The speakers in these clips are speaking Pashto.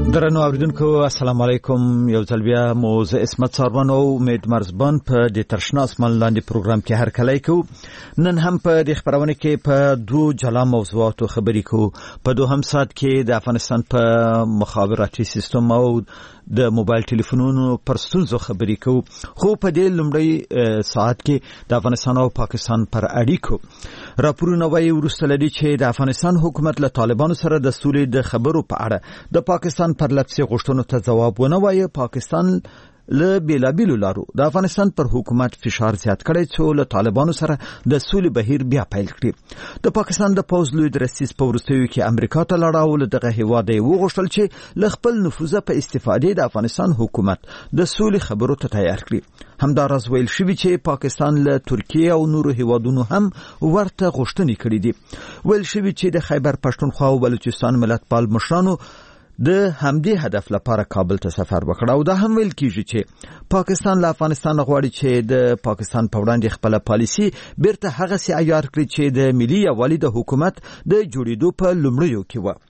درنو اوریدونکو السلام علیکم. یو ځل بیا مو زه اسمت ساربان او امید مرزبان په د ترشنا اسمان لاندې پروګرام کې هر کله کو. نن هم په د خبرونه کې په دوه جلا موضوعاتو خبرې کو. په دوهم ساعت کې د افغانستان په مخابراتي سیستم او د موبایل ټلیفونونو پر ستونزو خبرې کو. خو په دې لومړی ساعت کې د افغانستان او پاکستان پر اړیکو راپورونه وایي وروسته لدی چې د افغانستان حکومت له طالبانو سره د سولې د خبرو په اړه د پاکستان پر لپسې غوښتنو ته ځواب ونه وایي. پاکستان له بیلابیلو لارو د افغانستان پر حکومت فشار زیات کړی چې له طالبانو سره د سولې بهیر بیا پیل کړي. د پاکستان د پوځ لوی درستیز په وروستیو کې امریکا ته لاړ او دغه هیواد یې وغوښتل چې له خپل نفوذ په استفادې د افغانستان حکومت د سولې خبرو ته تیار کړي. همداراز ویل شوی چې پاکستان له ترکیه او نورو هیوادونو هم ورته غوښتنې کړې دي. ویل شوی چې د خیبر پښتونخوا او بلوچستان ملتپال مشرانو د همدې هدف لپاره کابل ته سفر وکړ او دا هم ویل کیږي چې پاکستان له افغانستان غواړي چې د پاکستان په وړاندې خپل پالیسي بیرته هغه سي عیار کړي چې د ملي یووالي د حکومت د جوړېدو په لومړیو کې و.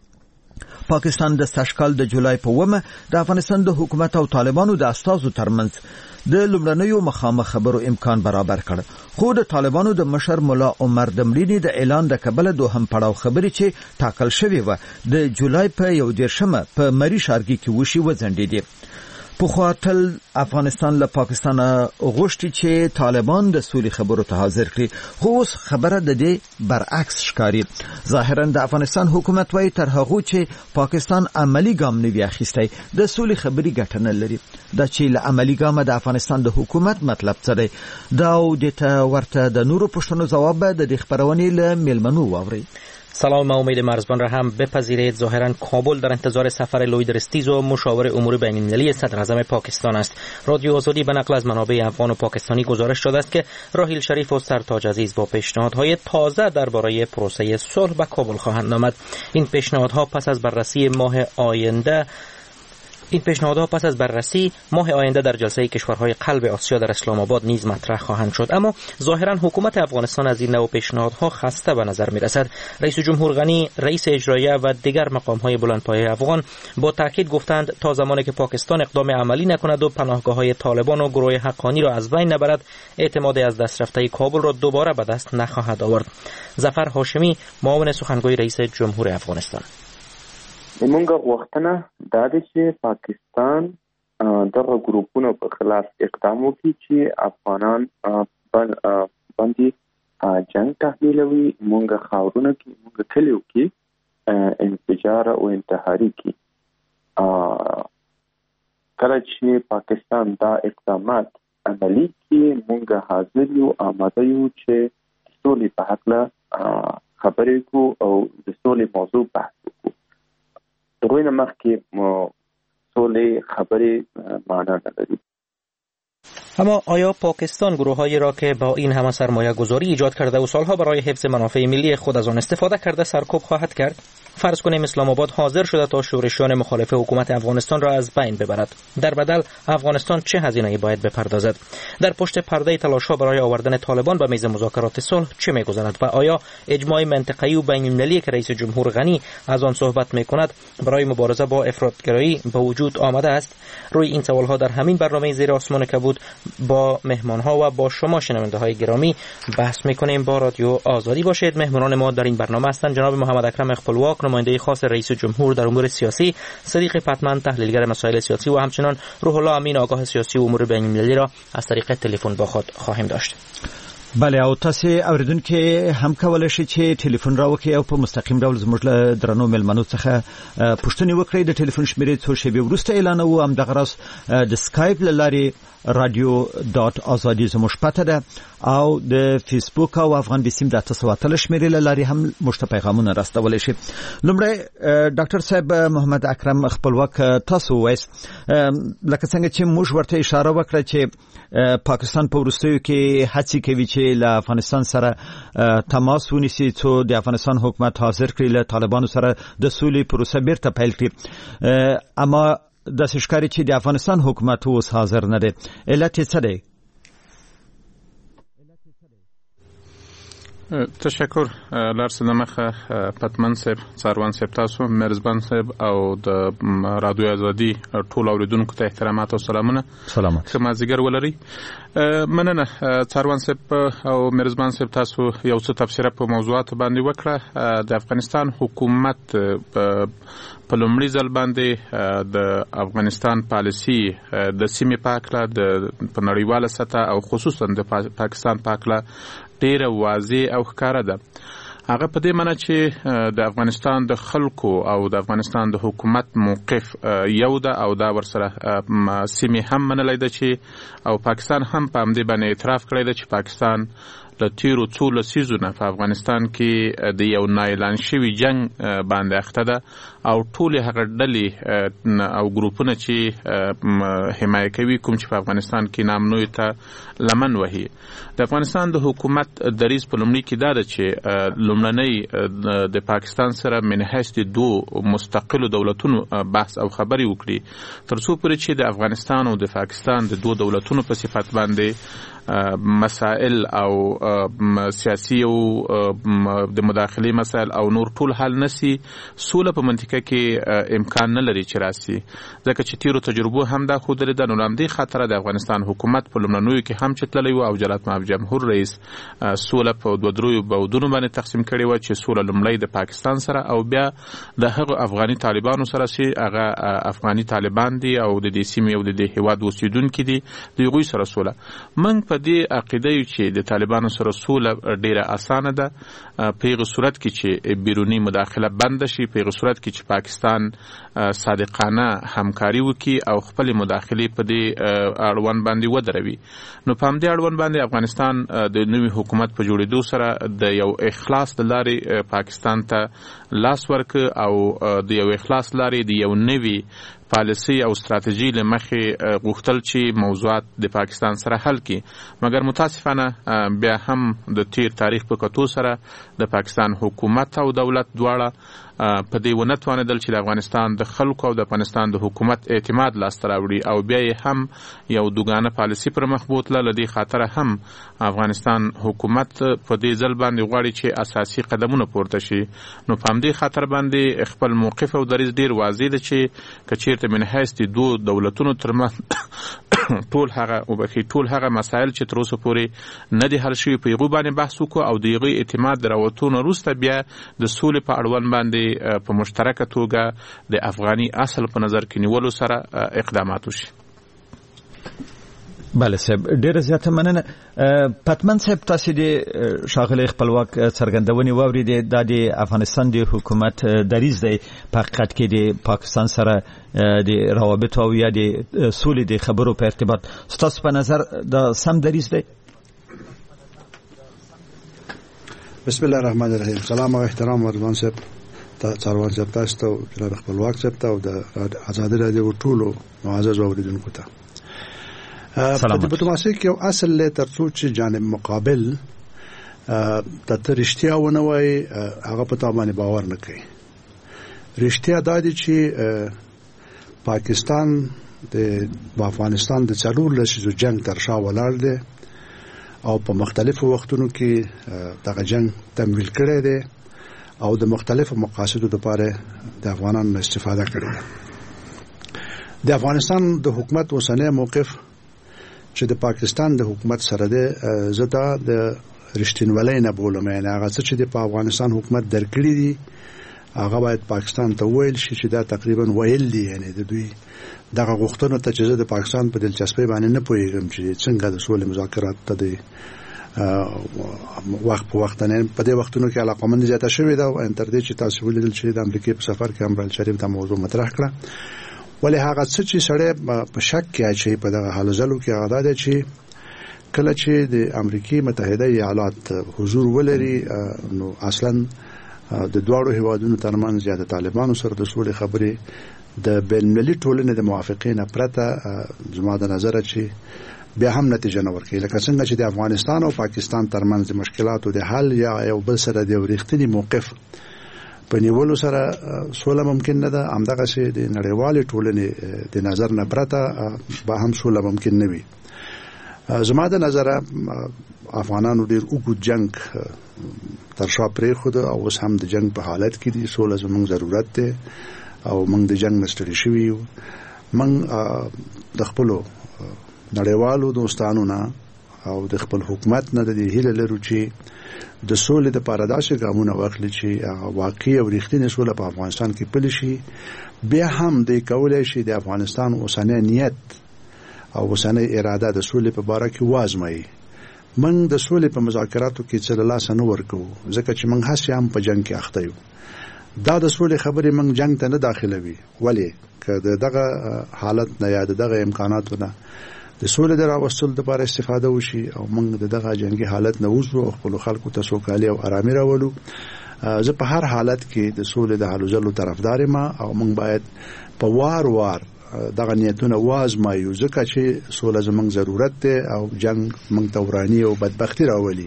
پاکستان د سشکال د جولای په ومه د افغانستان د حکومت او طالبانو د استازو ترمنځ د لومړنیو مخامخ خبرو امکان برابر کړ. خو د طالبانو د مشر مولا عمر دمرینی د اعلان د کبله دوهم پړاو خبرې چې ټاکل شوی و د جولای په 11 په مری شارګي کې وشي وځنډېدې. په خاطر افغانستان له پاکستان غوښتي چې طالبان د سولې خبرو ته حاضر کړي. خو اوس خبره د دې برعکس ښکاري. ظاهرا د افغانستان حکومت وايي تر هغه چې پاکستان عملی ګام نه وي اخیستی د سولې خبرې ګټه نه لري. دا چې له عملی ګامه د افغانستان د حکومت مطلب څه دی دا او د ورته د نورو پښتنو جواب د خبرونې له ملمنو واوري. سلام، امید مرزبان را هم بپذیرید. ظاهرا کابل در انتظار سفر لوی درستیز و مشاور امور بین المللی صدر اعظم پاکستان است. رادیو آزادی به نقل از منابع افغان و پاکستانی گزارش داده است که راحیل شریف و سرتاج عزیز با پیشنهادهای تازه درباره پروسه صلح به کابل خواهند آمد. این پیشنهادها پس از بررسی ماه آینده در جلسه کشورهای قلب آسیا در اسلام آباد نیز مطرح خواهند شد. اما ظاهرا حکومت افغانستان از این نوع پیشنهادها خسته به نظر میرسد. رئیس جمهور غنی، رئیس اجرایه و دیگر مقامهای بلندپایه افغان با تاکید گفتند تا زمانی که پاکستان اقدام عملی نکند و پناهگاه‌های طالبان و گروه حقانی را از بین نبرد، اعتماد از دست رفته کابل را دوباره به دست نخواهد آورد. ظفر هاشمی، معاون سخنگوی رئیس جمهور افغانستان: موږ غوښتنه دا ده چې پاکستان دغه ګروپونو په خلاف اقدام وکړي چې افغانان باندې جنگ تحمیلوي. موږ خاورونه کې موږ کلیو کې انفجار او انتحاري کې کله چې پاکستان دا اقدامات عملي کې موږ حاضر یو آماده یو چې سولې په حق خبرې کو او د سولې موضوع بحث وکړو. روی نمخ که سوله خبری معنا نداری. اما آیا پاکستان گروه‌هایی را که با این همه سرمایه گذاری ایجاد کرده و سالها برای حفظ منافع ملی خود از آن استفاده کرده سرکوب خواهد کرد؟ فرض کنیم اسلام آباد حاضر شده تا شورشیان مخالف حکومت افغانستان را از بین ببرد. در بدل افغانستان چه هزینه‌ای باید بپردازد؟ در پشت پرده تلاش‌ها برای آوردن طالبان به میز مذاکرات صلح چه می‌گذرد و آیا اجماع منطقه‌ای و بین‌المللی که رئیس جمهور غنی از آن صحبت می‌کند برای مبارزه با افراطگرایی به وجود آمده است؟ روی این سوال‌ها در همین برنامه زیر آسمان کبود با مهمان‌ها و با شما شنونده‌های گرامی بحث می‌کنیم. با رادیو آزادی باشید. مهمانان ما در این برنامه هستند جناب محمد اکرم اخپلواک، نماینده خاص رئیس جمهور در امور سیاسی، صدیق پتمن، تحلیلگر مسائل سیاسی و همچنین روح الله امین، آگاه سیاسی و امور بین‌المللی را از طریق تلفن با خود خواهیم داشت. بله، او تاسو اوریدونکو هم کولای شئ چې ټلیفون راوکړئ او په مستقیم ډول زموږ له درنو ملمنو څخه پوښتنې وکړئ. د ټلیفون شمیرې څو شېبې وروسته اعلانوو. همدغه راز د سکایپ له لارې radio.azadi زموږ پته ده او د فیسبوک او افغان بسیم د 800 شمیرې له لارې هم مشت پیغامونه راستولای شي. لومړی ډاکټر صاحب محمد اکرم خپلواک، تاسو وایست لکه څنګه چې موږ ورته اشاره وکړه چې پاکستان په وروستیو کې هڅې کوي چې له افغانستان سره تماس ونیسي څو د افغانستان حکومت حاضر کړي له طالبانو سره د سولې پروسه بیرته پیل کړي. اما د ښکاری چې د افغانستان حکومت اوس حاضر نه دی. علت څه دی؟ تشکر لارس نمخه پتمن صاحب څاروان صاحب تاسو مرزبان صاحب او د رادیو ازادي ټول اوریدونکو ته احترامات او سلامونه. سلامات کما زیګر ولري مننه څاروان صاحب او مرزبان صاحب تاسو یو څه تفسیر په موضوعات باندې وکړه. د افغانستان حکومت په لومړي ځل باندې د افغانستان پالیسی د سیمې پاکله د په نړیواله سطح او خصوصا د پاکستان پاکله ډیره واضح او ښکاره ده. هغه په دې معنی چې د افغانستان د خلکو او د افغانستان د حکومت موقف یو ده او دا ورسره سیمې هم منلی ده چې او پاکستان هم په همدې باندې اعتراف کړی ده چې پاکستان د تیرو څو لسیزونه په افغانستان کې د یو نااعلان شوي جنگ باندې اخته ده او ټول هغه ډلې او ګروپونه چې حمایه کوي کوم چې په افغانستان کې نامنوي ته لمن وهي. د افغانستان د حکومت دریځ په لومړي کې دا ده چې لومړنۍ د پاکستان سره من حیث د دوه مستقلو دولتونو بحث او خبرې وکړي تر څو پورې چې د افغانستان او د پاکستان د دوه دولتونو په صفت باندې مسائل او سیاسي او د مداخلې مسائل او نور ټول حل نسی سوله په منطقه کې امکان نه لري چې راسي ځکه چې تیرو تجربو هم دا خو درې د نولمدي خاطر د افغانستان حکومت په لومړنیو کې هم چتللی او جلات ماب جمهور رئیس سوله په دوه درو بودونو باندې تقسیم کړي و چې سوله لومړی د پاکستان سره او بیا د هغه افغاني طالبانو سره چې هغه افغاني طالبان دي او د دې سیمې او د دې هیواد اوسیدونکو دي د هغوی سره سوله. من په دې عقیده یو چې د طالبانو سره سوله ډیره اسانه ده په هغه صورت کې چې بیرونی مداخله بند شي، په هغه صورت کې چې پاکستان صادقانه همکاري وکړي او خپل مداخله په دې اړوند باندې ودروي. نو په همدې اړوند باندې افغانستان د نوي حکومت په جوړېدو سره د یو اخلاص د لارې پاکستان ته لاس ورک او د یو اخلاص لارې د یو نوي پالیسی او استراتیژي لمخې غوښتل چې موضوعات د پاکستان سره حل کړي، مګر متاسفانه بیا هم د تیر تاریخ په کتو سره د پاکستان حکومت او دولت دواړه په دې ونه توانېدل چې د افغانستان د خلکو او د افغانستان د حکومت اعتماد لاسته راوړي او بیا یې هم یو دوګانه پالیسی پر مخ بوتله. له دې خاطره هم افغانستان حکومت په دې ځل باندې غواړي چې اساسي قدمونه پورته شي. نو په همدې خاطر باندې خپل موقف او دریځ ډیر واضح دی چې کچیرته من حیث د دوه دولتونو ترمنځ ټول هغه مسایل چې تر اوسه پورې نه دي حل شوي په هغو باندې بحث وکړو او د هغوی اعتماد د راوتو نه وروسته بیا د سولې په اړوند باندې په مشترکه توګه د افغاني اصل په نظر کې نیولو سره اقدامات وشي. بله صاحب ډیره زیاته مننه. پتمن صاحب تاسو د ښاغلي خپلواک څرګندونې واورېدې دا د افغانستان د حکومت دریځ دی په حقیقت کې د پاکستان سره د روابطو او یا د سولې د خبرو په ارتباط ستاسو په نظر د سم دریځ دی؟ بسم الله الرحمن الرحیم. سلام او احترام ورزبان صاحب څاروان صاحب تاسو ته او جناب خپلواک صاحب ته او د آزادي رادیو ټولو معزز اوریدونکو ته په ډیپلوماسي کې یو اصل له ترڅو چې جانب مقابل د رښتیا ونه وایي هغه په تا باندې باور نه کوي. رښتیا دا دی چې پاکستان د افغانستان د څلور لسیزو جنگ تر شا ولاړ دی او په مختلفو وختونو کې دغه جنگ تمویل کړی دی او د مختلفو مقاصدو لپاره د افغانانو استفاده کړې ده. د افغانستان د حکومت اوسنی موقف چې د پاکستان د حکومت سره ده زه دا د رښتینولۍ نه بولم، یعنې هغه څه چې د افغانستان حکومت درکړي دي هغه باید پاکستان ته وویل شي چې دا تقریبا ویل دي، یعنې د دوی دغه غوښتنو ته چې زه د پاکستان په دلچسپۍ باندې نه پوهېږم چې څنګه د سولې مذاکرات ته د وخت په وخت نه په دې وختونو کې علاقمند زیاته شوې ده او تر دې چې تاسو ولیدل چې د امریکا په سفر کې امرال شریف دا موضوع مطرح کړه. ولې هغه څه چې سړی په شک کې اچي په دغه حالو ځلو کې هغه ده چې کله چې د امریکا متحده ایالات حضور ولري نو اصلا د دواړو هیوادونو ترمنځ یا د طالبانو سره د سولې خبرې د بین‌المللي ټولنې د موافقې نه پرته زما د نظره چې بیا هم نتیجه نه ورکوي، لکه څنګه چې د افغانستان او پاکستان ترمنځ د مشکلاتو د حل یا یو بل سره د ورښتني موقف په نیولو سره سوله ممکن نه ده، همدغسې د نړیوالې ټولنې د نظر نه پرته به هم سوله ممکن نه وي. زما د نظر افغانانو ډیر وګړو جنگ تر شا پرې خود او اوس هم د جنگ په حالت کې دي. سوله زموږ ضرورت ده او موږ د جنگ نستړي شوي یو. موږ د خپل نړیوالو دوستانو نه او د خپل حکومت نه د هیله لرو چې د سولې د لپاره داسې ګامونه واخلي چې واقعي او رښتینې سوله په افغانستان کې پلي شي. بیا هم د کولای شي د افغانستان اوسنی نیت او اوسنی اراده د سولې په باره کې وازمایي. موږ د سولې په مذاکراتو کې څه له لاسه نه ورکوو ځکه چې موږ هسې هم په جنگ کې اخته یو. دا د سولې خبرې موږ جنگ ته نه داخلوي. ولې که دغه حالت نه یا دغه امکاناتو نه د سولې د راوستلو لپاره استفاده وشي او موږ دغه جنگي حالت نه وځو او خپل خلکو ته سوکالي او آرامي راولو، زه په هر حالت کې د سولې د حل ځلو طرفدار یم او موږ باید په وار دغه نیتونه وازمایو ځکه چې سوله زموږ ضرورت دی او جنگ موږ ته وراني او بدبختي راولي.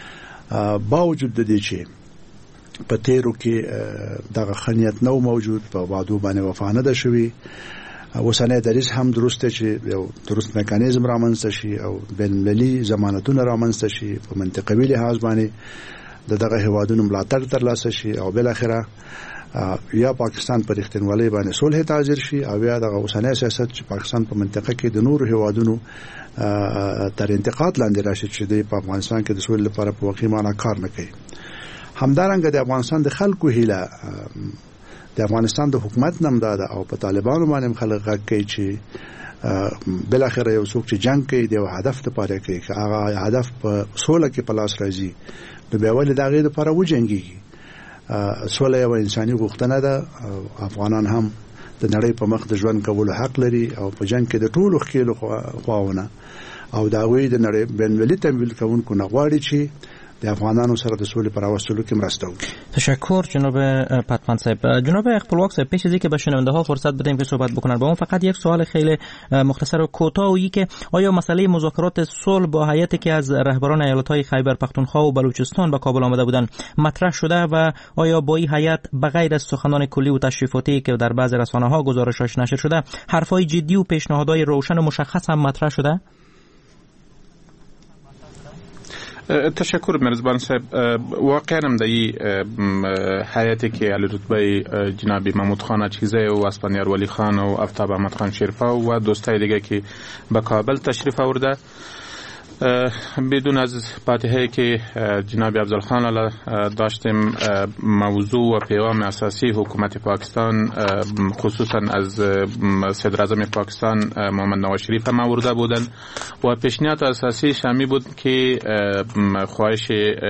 باوجود د دې چې په تیرو کې دغه خنیت نو موجود، په وعدو باندې وفا نه ده شوې. اوسنی دریځ هم درسته چې یو درست میکانیزم رامنځته شي او بین‌المللي ضمانتونه رامنځته شي، په منطقوي لحاظ باندې دغه هیوادونو ملاتړ ترلاسه شي او بل اخره یا پاکستان په رښتینولۍ باندې صلح ته حاضر شي او یا دغه اوسنی سیاست چې پاکستان په منطقه کې د نورو هیوادونو تر انتقاد لاندې راشي چې د افغانستان کې د صلح لپاره په واقعي معنا کار نه کوي. همدارنګه د افغانستان د خلکو هیله د افغانستان د حکومت نم داده او په طالبانو باندې خلک غږ کوي چې بل اخره یو څوک چې جنگ کوي د هدف لپاره کوي، که هغه هدف په سوله کې په لاس راځي نو بیا ولې د هغې لپاره وجنګېږي. سوله یو انساني غوښتنه ده. افغانان هم د نړۍ په مخ د ژوند کولو حق لري او په جنگ کې د ټولو ښکېلو خواونه او د هغوی د نړۍ بین‌المللي تمویل کوونکو نه غواړي چې د افغانانو سره د سولې پر راوستلو کې مرسته وکړي. تشکر جناب پتمن صاحب. جناب اقبالواق صاحب، پیش از اینکه به شنونده ها فرصت بدیم که صحبت بکنن با اون فقط یک سوال خیلی مختصر و کوتاه، و که آیا مسئله مذاکرات صلح با هیئتی که از رهبران ایالت‌های خیبر پختونخوا و بلوچستان به کابل آمده بودند مطرح شده و آیا با این هیئت بغیر از سخنان کلی و تشریفاتی که در بعضی رسانه‌ها گزارش‌هاش نشر شده حرفای جدی و پیشنهادهای روشن و مشخص هم مطرح شده؟ تشکر مرزبان صاحب. واقعا هم دایی حیاتی که علی رتبه جناب محمود خان چیزه و اسپانیار ولی خان و افتاب احمد خان شیرفا و دوستای دیگه که به کابل تشریف آورده، بدون از فاتحه که جناب افضل خان علی داشتیم، موضوع و پیغام اساسی حکومت پاکستان خصوصا از صدر اعظم پاکستان محمد نواز شریف هم آورده بودند و پیشنهاد اساسی شامی بود که خواهش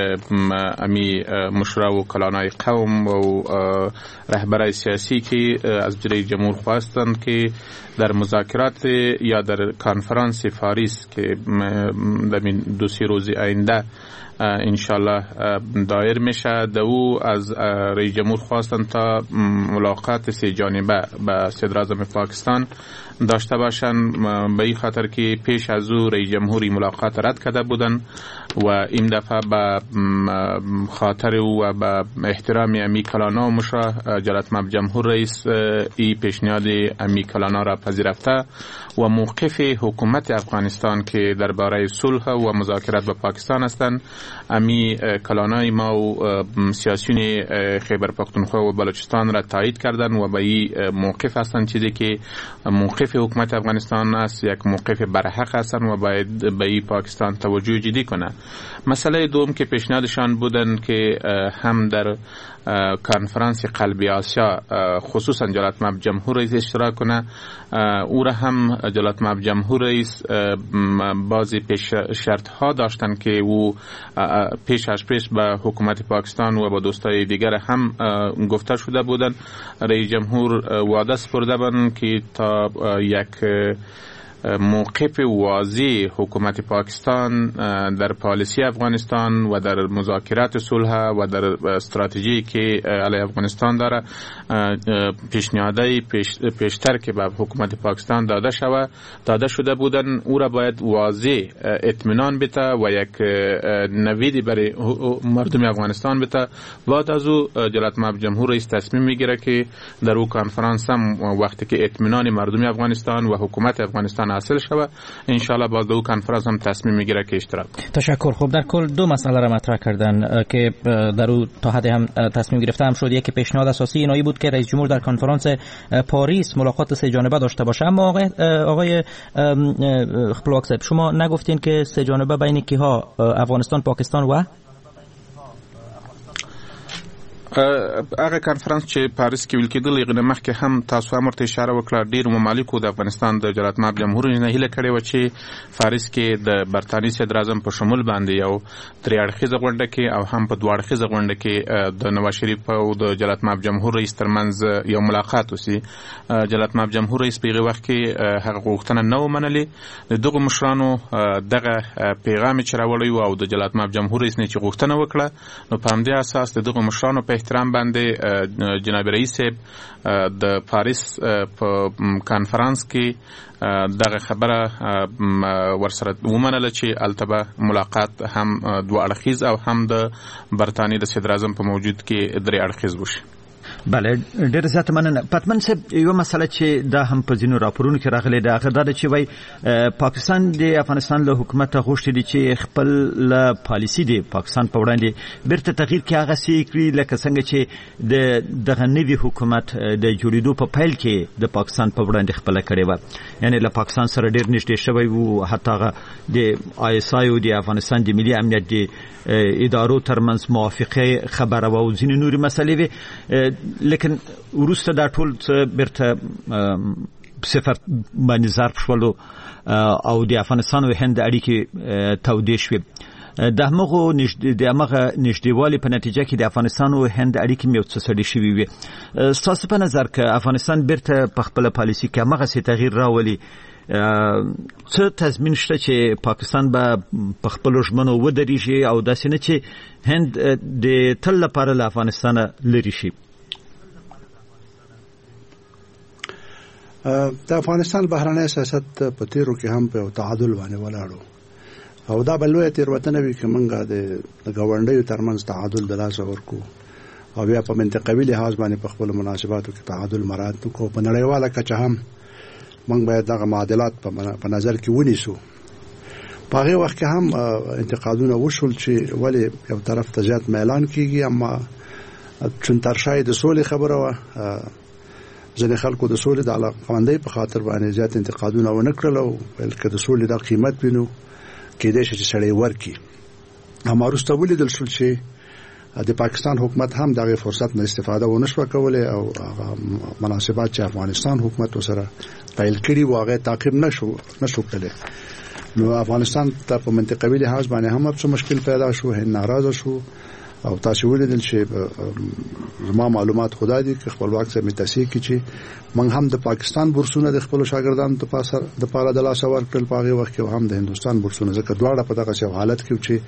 امی مشرا و کلانای قوم و رهبرای سیاسی که از جریه جمهور خواستند که در مذاکرات یا در کنفرانس پاریس که در دو سه روز آینده انشالله دایر میشه، دو از رئیس جمهور خواستن تا ملاقات سه جانبه با صدر اعظم پاکستان داشته باشن، به این خاطر که پیش از او رئیس جمهوری ملاقات رد کرده بودن و این دفعه به خاطر و به احترام امی کلانا و مشرا جلالت مآب جمهور رئیس ای پیشنهاد امی کلانا را پذیرفته و موقف حکومت افغانستان که درباره صلح و مذاکرات با پاکستان هستند، امی کلانای ما و سیاسیون خیبر پختونخوا و بلوچستان را تایید کردند و به این موقف هستند، چیزی که موقف حکومت افغانستان است یک موقف برحق هستند و باید به این پاکستان توجه جدی کنه. مسئله دوم که پیشنهادشان بودن که هم در کنفرانس قلبی آسیا خصوصا جلالت مآب جمهور رئیس اشتراک کنه، او را هم جلالت مآب جمهور رئیس بعضی پیش شرط ها داشتن که او پیش به حکومت پاکستان و با دوستای دیگر هم گفته شده بودن. رئیس جمهور وعده سپرده بودن که تا یک موقف واضح حکومت پاکستان در پالیسی افغانستان و در مذاکرات صلح و در استراتژی که علیه افغانستان داره پیشنهادهای پیشتر که به حکومت پاکستان داده شده بودن، او را باید واضح اطمینان بده و یک نویدی برای مردم افغانستان بده. بعد از او جلالت مآب جمهور رئیس تصمیم میگیره که در او کنفرانس هم وقتی که اطمینان مردم افغانستان و حکومت افغانستان سازمان حاصل شود. ان شاء الله باز دو کنفرانس هم تصمیم میگیره که اشتراک. تشکر. خب در کل دو مسئله را مطرح کردن که در او تا حد هم تصمیم گرفته هم شد. یک پیشنهاد اساسی اینایی بود که رئیس جمهور در کنفرانس پاریس ملاقات سه جانبه داشته باشه. اما آقای خپلواک صاحب شما نگفتین که سه جانبه بین کیها؟ افغانستان، پاکستان و هغه کانفرنس چې پاریس کې ویل کېدل یغه مخکې هم تاسو هم ورته اشاره وکړه. ډیر ممالکو د افغانستان د جلالتمآب جمهور نه هیله کړې و چې پاریس کې د برتانی صدر اعظم په شمول باندې یو درې اړخیزه غونډه کې او هم په دوه اړخیزه غونډه کې د نواز شریف او د جلالتمآب جمهور رئیس ترمنځ یو ملاقات وسی. جلالتمآب جمهور رئیس په وخت کې هغه غوښتنه نه ومنلې. دغه مشرانو دغه پیغام چې راوړی او د جلالتمآب جمهور رئیس نه چې غوښتنه وکړه، نو په همدې اساس دغه مشرانو په احترام باندې جناب رئیس د پاریس په کانفرنس کې دغه خبره ورسره ومنله چې التبه ملاقات هم دوه اړخیز او هم د برتانی د صدر اعظم په موجود کې درې اړخیز وشي. بله، ډېر زیات مننه. پتمن صاحب یو مسله چې دا هم په ځینو راپورونو کې راغلی ده هغه دا ده چې وایي پاکستان د افغانستان له حکومته غوښتي دي چې خپل پالیسي د پاکستان په وړاندې بیرته تغییر کړي، هغسې کړي لکه څنګه چې دغه نوي حکومت د جوړېدو په پیل کې د پاکستان په وړاندې خپله کړې وه. یعنې له پاکستان سره ډېر نږدې شوی و، حتی هغه د ISI او د افغانستان د ملي امنیت د ادارو ترمنځ موافقه خبره و او ځینې نورې مسلې وې. لیکن وروسته دا ټول بیرته صفر باندې ظرف شولو او د افغانستان او هند اړیکې تودې شوې. د همغه نږدېوالي په نتیجه کې د افغانستان او هند اړیکې یو څه سړې شوې وې. ستاسو په نظر که افغانستان بیرته په خپله پالیسي کې همغسې تغییر راولي، څه تضمین شته چې پاکستان به په خپلو ژمنو ودرېږي او داسې نه چې هند د تل لپاره له افغانستانه لرې شي؟ د افغانستان بهرنی سیاست په تیرو کې هم په تعادل باندې ولاړو او دا بلوه تیروتنه وی چې موږ د ګاونډیو ترمنځ تعادل د لاس ورکو او بیا په منطقوي لحاظ باندې په خپل مناسباتو کې تعادل مراعات کو. په نړیواله کچه هم موږ باید دغه معادلات په نظر کې ونیسو. په هغه وخت کې هم انتقادونه وشول چې ولی یو طرف ته زیات اعلان کیږي، اما چون ترشای د سولې خبره و ځینې خلکو د سولې د علاقمندۍ په خاطر باندې زیات انتقادونه ونه کړل او بلکې د سولې د قیمت وینو کېدای شي چې سړی ورکړي. اما وروسته ولیدل شول چې د پاکستان حکومت هم دغه فرصت نه استفاده ونه شو کولای او مناسبات چې افغانستان حکومت سره پیل کړي و هغه تعقیب نشو کړي. نو افغانستان ته په منطقوي لحاظ باندې هم څه مشکل پیدا شو، هند ناراضه شو او تاسو ولیدل چې زما معلومات خدای دې چې خپلواک څخه متصل کی چې موږ هم د پاکستان بورسونه د خپل شاګردانو ته پاسه د پاره د لاس ورکړل په هغه وخت کې هم د هندستان بورسونه ځکه دواړه په دغه حالت کې چې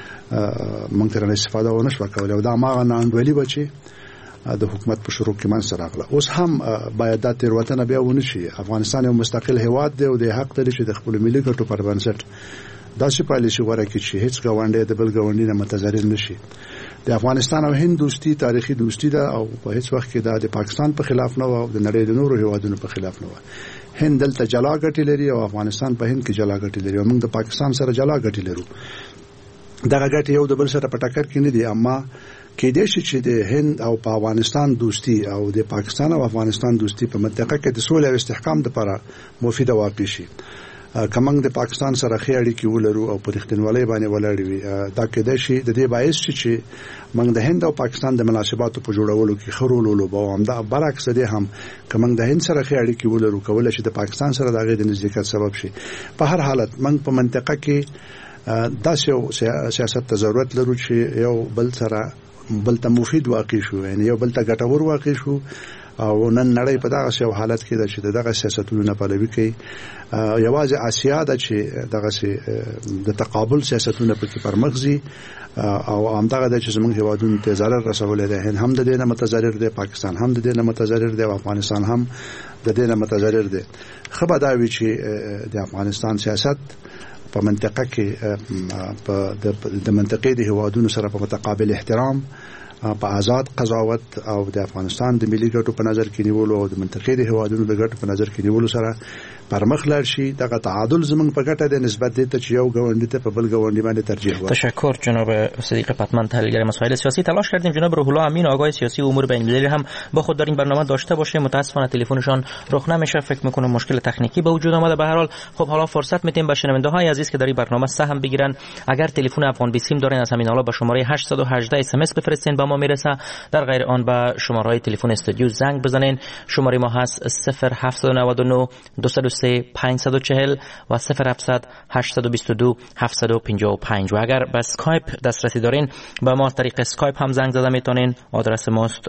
موږ ترې استفاده ونه شو کولای او دا ماغه ناندولي بچي د حکومت په شروع کې من سره راغله. اوس هم باید د تیروتنه بیا ونه شي. افغانستان یو مستقل هیواد دی او د حق لري چې د خپل ملي ګټو پر بنسټ داسې پالیسي ورکړي چې هیڅ ګاونډی د بل ګاونډي نه متضرر نشي. د افغانستان او هند دوستي تاریخي دوستي ده او په هیڅ وخت کې د پاکستان په خلاف نه او د نړۍ د نورو هیوادونو په خلاف نه و. هند دلته جلا ګټې لري او افغانستان په هند کې جلا ګټې لري او موږ د پاکستان سره جلا ګټې لرو. دغه ګټې یو د بل سره په ټکر کې نه دي، اما کېدای شي چې د هند او په افغانستان دوستي او د پاکستان او افغانستان دوستي په منطقه کې د سولې او استحکام لپاره مفیده واقع شي. کومنګ د پاکستان سره خې اړیکې ولرو او په رښتینولۍ باندې ولاړ وي. دا کېدای شي د دې باعث شي چې موږ د هند او پاکستان د مناسباتو په جوړولو کې خرولولو به هم دا برعکس دي هم کومنګ د هند سره خې اړیکې ولرو کولای شي د پاکستان سره دغه د نزدېکت سبب شي. په هر حالت موږ په منطقه کې داسې سیاست ته ضرورت لرو چې یو بل سره بل ته مفید واقع شو، یعنی یو بل ته ګټور واقع شو او نن نړۍ په دغه شی حالت کې ده چې دغه سیاستونه نه پلوي کوي. یوازې آسیا ده چې دغه د تقابل سیاستونه پکې پرمخزي او همدغه د چې زموږ هیوادونو ته ضرر رسولې ده. هند هم د دې نه متضرر دی، پاکستان هم د دې نه متضرر دی او افغانستان هم د دې نه متضرر دی. خبر دا وی چې د افغانستان سیاست په منطقه کې د منطقې د هیوادونو سره په متقابل احترام په آزاد قضاوت او د افغانستان د ملي ګټو په نظر کې نیولو او د منطقې د هوادونو د ګټو په نظر کې نیولو سره پرمخ لاړ شي. دغه تعادل زمونږ په ګټه د نسبت دې ته چې یو ګاونډي ته په بل ګاونډي باندې ترجیح ورکړو. تشکر جناب صدیق پتمن، تحلیلگر مسائل سیاسی. تلاش کردیم جناب روح الله امین آقای سیاسی و امور بین‌المللی هم با خود در این برنامه داشته باشیم، متاسفانه تلفنشان رخ نمیشه، فکر میکنم مشکل تکنیکی به وجود آمده. به هر حال خب حالا فرصت میدیم به شنونده‌های عزیز که در این برنامه سهم بگیرن. اگر تلفن افغان بیسیم دارین از همین حالا به شماره 818 اس ام اس بفرستین، با ما میرسه. در غیر آن به شماره تلفن استودیو زنگ بزنین. شماره ما هست 0799 203 540 و 0700 822 755. و اگر به اسکایپ دسترسی دارین به ما از طریق اسکایپ هم زنگ زده میتونین. آدرس ماست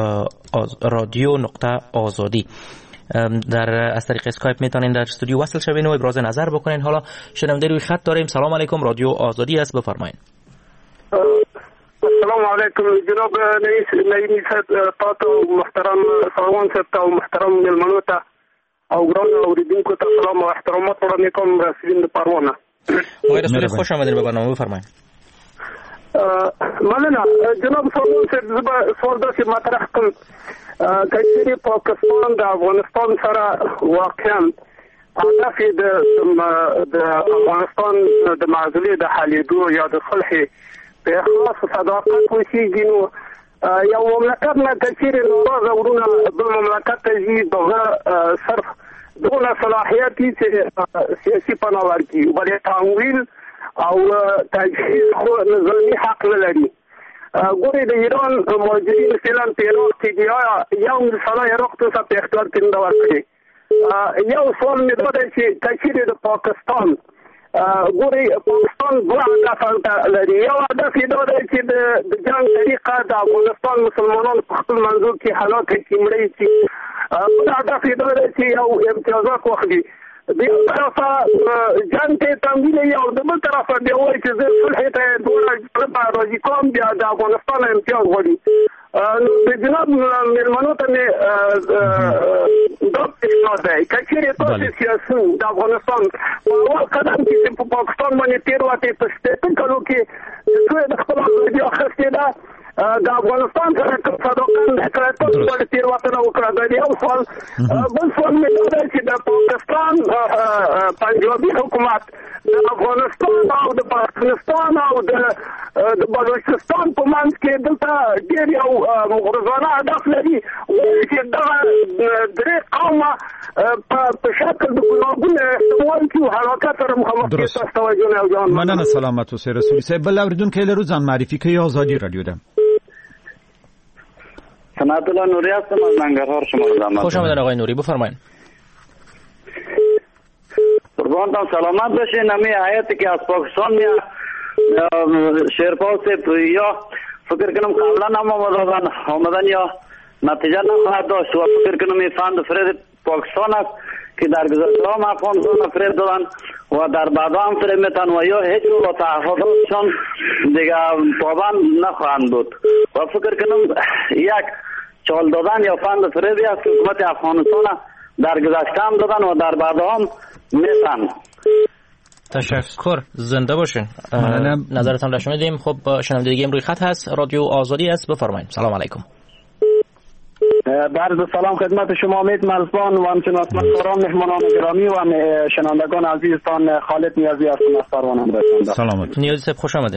radio.azadi. از طریق اسکایپ میتونین در استودیو وصل شوین و ابراز نظر بکنین. حالا شنونده روی خط داریم. سلام علیکم، رادیو آزادی است، بفرمایید. السلام علیکم جناب نعیمی صاحب، تاسو محترم سروان صاحب او محترم ملمنو ته او ګران اوریدونکو ته سلام او احترامات وړاندې کوم. رسولین د پروانه آقای رسول خوش آمدید به برنامه، بفرمایید. مننه جناب سروان صاحب، زه سوال داسې مطرح کوم که چیرې پاکستان د افغانستان سره واقعا هدف د افغانستان د معضلې د حلېدو یا د صلح په اخلاص و صداقت وشيږي، نو یو مملکت نه که چیرې ناراضه ورونه بل مملکت ته ځي، دغه صرف دغه صلاحیت دي چې سیاسي پناه ورکړي، بلې تمویل او تجهیز خو نظامي حق نه لري. ګورې د ایران مهاجرین فعلا په عراق کې دي، یو مثلا عراق ته په اختیار کې نه ورکړي. یو سوال مې دا دی چې که چیرې د پاکستان ګورې پاکستان دوه هدف لري. یو هدف یې دا دی چې د جنګ طریقه د افغانستان مسلمانان په خپل منځو کې هلاک کړي، مړه شي. بل هدف یې دا دی چې یو امتیازات واخلي. د یو طرفه جنګ ته تمویل یې او د بل طرفه بیا وایي چې زه صلح ته دواړه راضي کوم، بیا د افغانستان امتیاز غواړي. نو د جناب مېلمنو ته مې دا پیشنهاد دی که چیرې تاسې سیاسون د افغانستان په اول قدم کې چې په پاکستان باندې تېر وتې په شپېته کلو کې څو یې د خپل ازادي اخیستې ده، د افغانستان سره کوم صداقت نه کړی، تاسو باندې تېروتنه وکړه. دا یو سوال. بل سوال مې دا دی چې د پاکستان پنجابي حکومت د افغانستان او د پاکستان او د بلوچستان په منځ کې دلته ډېر یو مغرضانه هدف لري، وایي چې دغه درې قومه په شکل د ګلابونو استعمال کړي او حرکت سره مخامخ کېږي. تاسو توجه نه او مننه. سلامت اوسئ رسول صاحب. بل اوریدونکي لرو ځان معرفي کوي. آزادی رادیو ده. صنعت الله نوری هستم از ننگرهار شما رو زحمت. خوش آمدید آقای نوری، بفرمایید. قربانتان سلامت باشین. نمی آیتی که از پاکستان یا شیرپا سے یا فکر کنم قبلا هم آمدن یا نتیجه نخواهد داشت و فکر کنم این فند فرید پاکستان است که در گذشته هم افغانستان فرید دادن و در بعد هم فرید میتن و یا هیچ رو با تعهداتشان دیگه پابند نخواهند بود. و فکر کنم یک چال دادن یا فند فریدی است که حکومت افغانستان در گذشته هم دادن و در بعد هم میتن. تشکر، زنده باشین. نظرتان را شنیدیم. خب شنونده دیگه روی خط هست، رادیو آزادی است، بفرمایید. سلام علیکم. بعد سلام خدمت شما امید مرزبان و همچنین خدمتکاران مهمانان گرامی و شنوندگان عزیزتان. خالد نیازی هستم از پروانه. سلامت. نیازی صاحب خوش آمدید.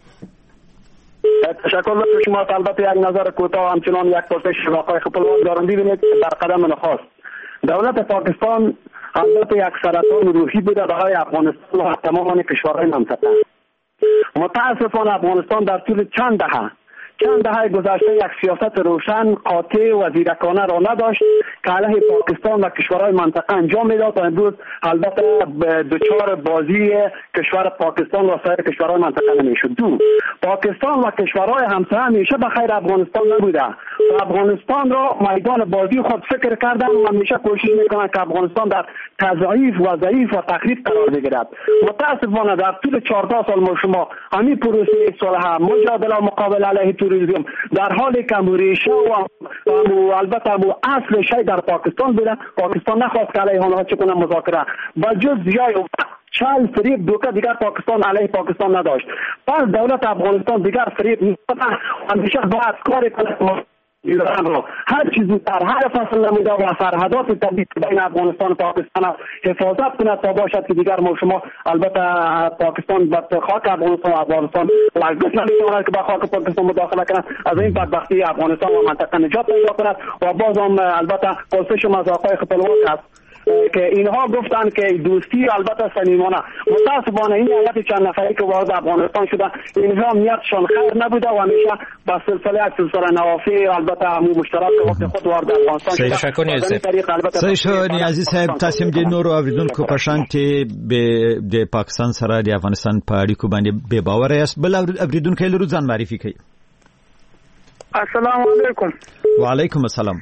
تشکر به شما. البته یک نظر کوتاه همچنان یک پرسش واقعی خپلوان دارم. ببینید در قدم نخست دولت پاکستان البته یک سرطان روحی بوده برای افغانستان و تمام کشورهای منطقه. متاسفانه افغانستان در طول چند دهه گذشته یک سیاست روشن، قاطع و زیرکانه را نداشت که علیه پاکستان و کشورهای منطقه انجام میداد و امروز البته دچار بازی کشور پاکستان و سایر کشورهای منطقه نمیشد. پاکستان و کشورهای همسایه همیشه به خیر افغانستان نبوده و افغانستان را میدان بازی خود فکر کردن و همیشه کوشش میکنند که افغانستان در تضعیف و ضعیف و تخریب قرار بگیرد. متاسفانه در طول 14 سال ما شما همین پروسه صلح، مجادله و مقابله علیه توریسم در حالی که ریشه و البته اصل شی در پاکستان بوده، پاکستان نخواست که علیه آنها چه کنه مذاکره و جز جای چال فریب دوکه دیگر پاکستان علیه پاکستان نداشت. پس دولت افغانستان دیگر فریب نمیده، همیشه باید کار کنه ایران رو هر چیز زودتر هر فصل نمیده و سرحدات طبیعی بین افغانستان و پاکستان حفاظت کنه تا باشد که دیگر ما شما البته پاکستان به خاک افغانستان و افغانستان لگت نمیتواند که به خاک پاکستان مداخله کنند. از این بدبختی افغانستان و منطقه نجات پیدا کند و باز هم البته پرسش از آقای خپلواک است که اینها گفتن که دوستی البته صمیمانه. متاسفانه این هیئت چند نفری که وارد افغانستان شدن اینها نیتشان خیر نبوده و همیشه با سلسله نوافی البته همون مشترک وقت خود وارد افغانستان شدن. تشکر نیازی صاحب تاسیم د نورو اوریدونکو په شان ته د پاکستان سره د افغانستان په اړیکو باندې بې باوره یاست. بل اوریدونکو لرو ځان معرفي کړئ. السلام علیکم. وعلیکم السلام.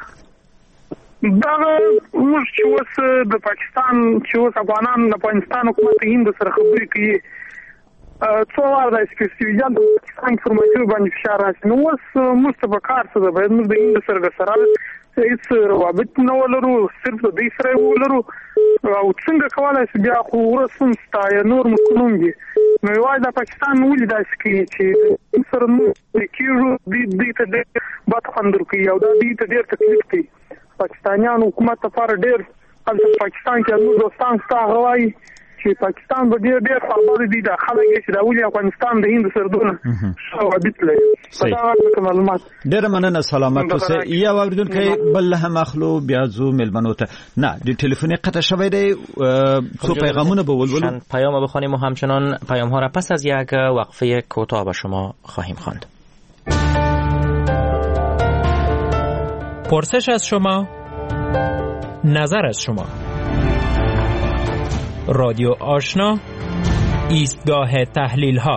دا موږ چې اوس د پاکستان چې اوس افغانان د افغانستان حکومت هند سره خبرې کوي څو وار د سپیسیفیکان د پاکستان انفارماتیو باندې فشار راځي. نو اوس موږ ته په کار څه ده باید موږ د هند سره هیڅ روابط نه ولرو، صرف د دوی سره ولرو او څنګه کولی شو بیا خو ورسون ستا یا نور مسلمون دي. نو یوازې د پاکستان ولې داسې کوي چې سره موږ کېږو دوی ته ډېر بد خوند ورکوي او دا دوی ته ډېر تکلیف کوي. پاکستانیان حکومت لپاره ډېر هلته پاکستان کې زموږ دوستان ستا هغه وایي چې پاکستان به ډېر خبرې دي دا خلک چې دا ولې افغانستان د هند سره دونه روابط لري. په دا اړه معلومات ډېره مننه. سلامت اوسئ. یو اوریدونکی بل هم اخلو بیا ځو مېلمنو ته. نه د تلفنی قطع شوی دی. څو پیغامونه به ولولو پیام بخوانیم و همچنان پیام ها را پس از یک وقفه کوتاه به شما خواهیم خواند. پرسش از شما، نظر از شما. رادیو آشنا، ایستگاه تحلیل ها.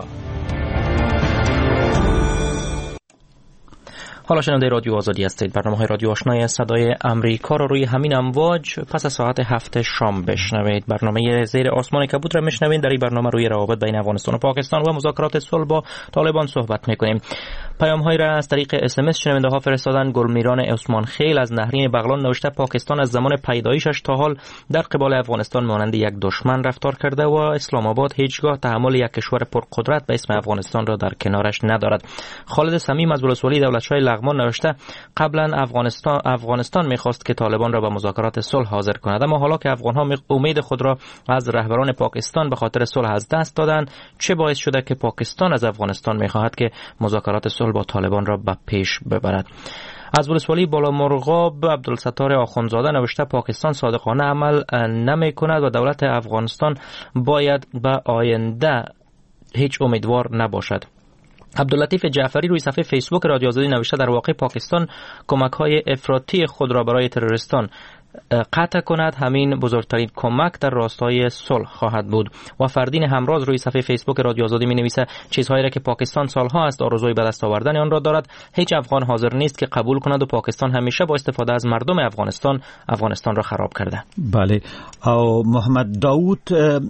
حالا شنونده رادیو آزادی هستید. برنامه‌های رادیو آشنای صدای امریکا رو روی همین امواج پس از ساعت 7 شام بشنوید. برنامه زیر آسمان کبود را میشنوید. در این برنامه روی روابط بین افغانستان و پاکستان و مذاکرات صلح با طالبان صحبت میکنیم. پیام‌هایی را از طریق اس شنونده ها فرستادن. گلمیران عثمان خیل از نهرین بغلان نوشته پاکستان از زمان پیدایشش تا حال در قبال افغانستان مانند یک دشمن رفتار کرده و اسلام آباد هیچگاه تحمل یک کشور پرقدرت به اسم افغانستان را در کنارش ندارد. خالد صمیم از ولسوالی دولت‌شاه لغمان نوشته قبلا افغانستان می‌خواست که طالبان را به مذاکرات صلح حاضر کند، اما حالا که افغان‌ها امید خود را از رهبران پاکستان به خاطر صلح از دست دادند، چه باعث شده که پاکستان از افغانستان می‌خواهد که مذاکرات صلح با طالبان را به پیش ببرد؟ از ولسوالی بالامرغاب عبدالستار آخوندزاده نوشته پاکستان صادقانه عمل نمی کند و دولت افغانستان باید به آینده هیچ امیدوار نباشد. عبداللطیف جعفری روی صفحه فیسبوک رادیو آزادی نوشته در واقع پاکستان کمک‌های افراطی خود را برای تروریستان قطع کند، همین بزرگترین کمک در راستای صلح خواهد بود. و فردین همراز روی صفحه فیسبوک رادیو آزادی می‌نویسد چیزهایی را که پاکستان سالها است آرزوی به دست آوردن آن را دارد، هیچ افغان حاضر نیست که قبول کند و پاکستان همیشه با استفاده از مردم افغانستان را خراب کرده. بله. او محمد داوود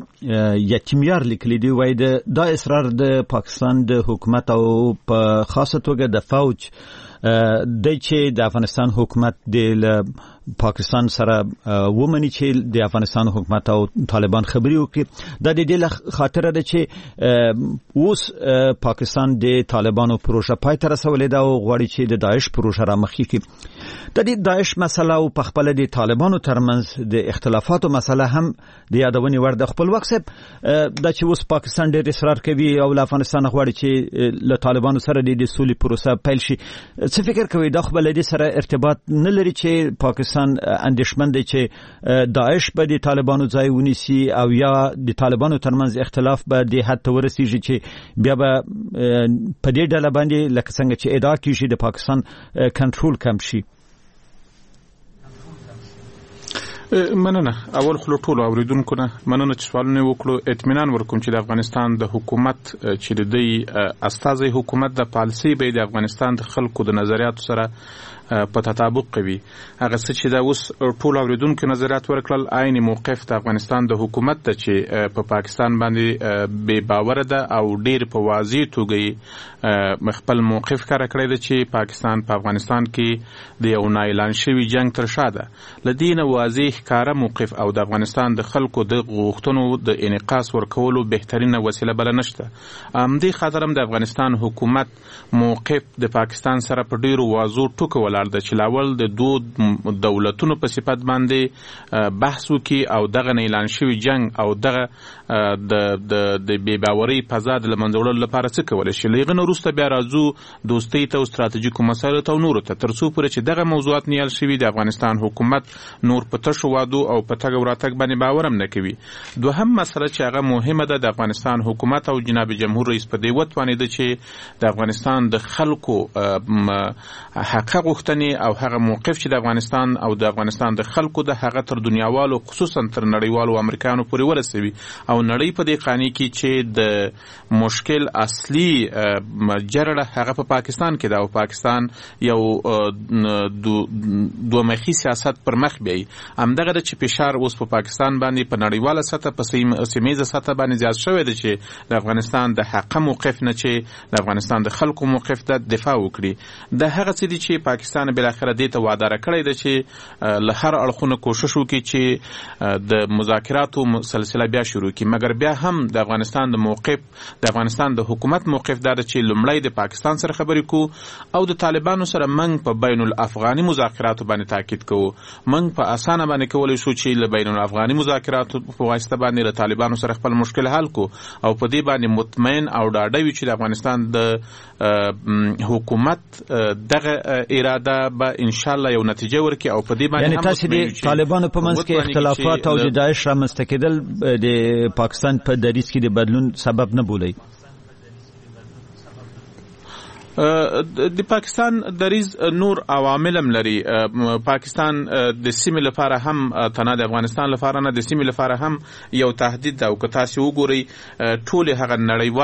یتیمیار لیکلی دی وای دا اصرار د پاکستان د حکومت او په خاصه توګه د فوج د چې د افغانستان حکومت د پاکستان سره ومني چې د افغانستان حکومت او طالبان خبري وکړي. د دې خاطر ده چې اوس پاکستان د طالبانو پروژه پای ته رسولې ده او غواړي چې د داعش پروژه را مخکې کړي. د دې داعش مسله او په خپل د طالبانو ترمنځ د اختلافاتو مسله هم د یادونې وړ ده. خپل وخت د چې اوس پاکستان ډېر اصرار کوي او له افغانستان غواړي چې له طالبانو سره د سولې پروسه پیل شي. څه فکر کوي دا خو بل دې سره ارتباط نه لري چې پاکستان اندیشمن دی چې داعش به د طالبانو ځای ونیسي او یا د طالبانو ترمنځ اختلاف به د حد ته ورسیږي چې بیا به په دې ډله باندې لکه څنګه چې ادعا کیږي د پاکستان کنټرول کم شي؟ مننه. اول خلو ټول اوریدونکو نه مننه چې سوالونه وکړو. اطمینان ورکوم چې د افغانستان د حکومت چې د دې استازي حکومت د پالیسي به د افغانستان د خلکو د نظریاتو سره په تطابق کوي. هغه څه چې دا اوس ټول اوریدونکو نظریات ورکړل عین موقف د افغانستان د حکومت ته چې په پاکستان باندې بې باور ده او ډیر په واضح توګه خپل موقف کار کړی دی چې پاکستان په افغانستان کې د یو نااعلان شوي جنگ تر شا ده. لدین واضح کار موقف او د افغانستان د خلکو د غوښتنو د انعکاس ورکولو بهترینه وسیله بل نشته. دې خاطر هم د افغانستان حکومت موقف د پاکستان سره په ډیرو واضح ټکو ولاړ ده چې لاول د دوه دولتونو په صفت باندې بحث وکړي او دغه اعلان شوی جنگ او دغه د بې باورۍ فضا د له منځه وړلو لپاره څه کولی شي. له هغې نه وروسته بیا راځو دوستۍ ته او ستراتیژیکو مسایلو ته او نورو ته، تر څو پورې چې دغه موضوعات نیول شوي د افغانستان حکومت نور په تشو وعدو او په تګ او راتګ باندې باور هم نه کوي. دوهم مسله چې هغه مهمه ده، د افغانستان حکومت او جناب جمهور رئیس په دې وتوانېده چې د افغانستان د خلکو حق غوښتنې او هغه موقف چې د افغانستان او د افغانستان د خلکو د هغه تر دنیاوالو خصوصا تر نړیوالو امریکایانو پورې ورسوي او نړۍ په دې قانې کې چې د مشکل اصلي جرړه هغه په پاکستان کې ده او پاکستان یو دوه مخي سیاست پر مخ بیایي. همدغه د چې فشار اوس په پاکستان باندې په نړیواله سطح په سیمه سطح باندې زیات شوی دی چې د افغانستان د حق موقف نه چې د افغانستان د خلکو موقف ته دفاع وکړي. د هغه څه دي چې پاکستان بل اخر دې ته وعده راکړی دی چې له هر اړخونو کوشش وکړي چې د مذاکراتو سلسله بیا شروع کړي، مګر بیا هم د افغانستان د موقف د افغانستان د حکومت موقف دا چې لومړی د پاکستان سره خبرې کوو او د طالبانو سره منګ په بین الافغاني مذاکراتو باندې تاکید کوو. منګ په اسانه باندې کولی شو چې له بین الافغاني مذاکراتو په واسطه باندې له طالبانو سره خپل مشکل حل کو او په دې باندې مطمئن او ډاډه وي چې د افغانستان د حکومت دغه اراده به ان شاء الله یو نتیجه ورکړي او په دې باندې هم تاسو د طالبانو په منځ کې اختلافات او د داعش رامنځته کېدل د پاکستان په دریځ کې د بدلون سبب نه بولي. د پاکستان دریز نور عوامل هم لري. پاکستان د سیمې لپاره هم تنه د افغانستان لپاره نه د سیمې لپاره هم یو تهدید ده او که تاسو وګورئ ټول هغه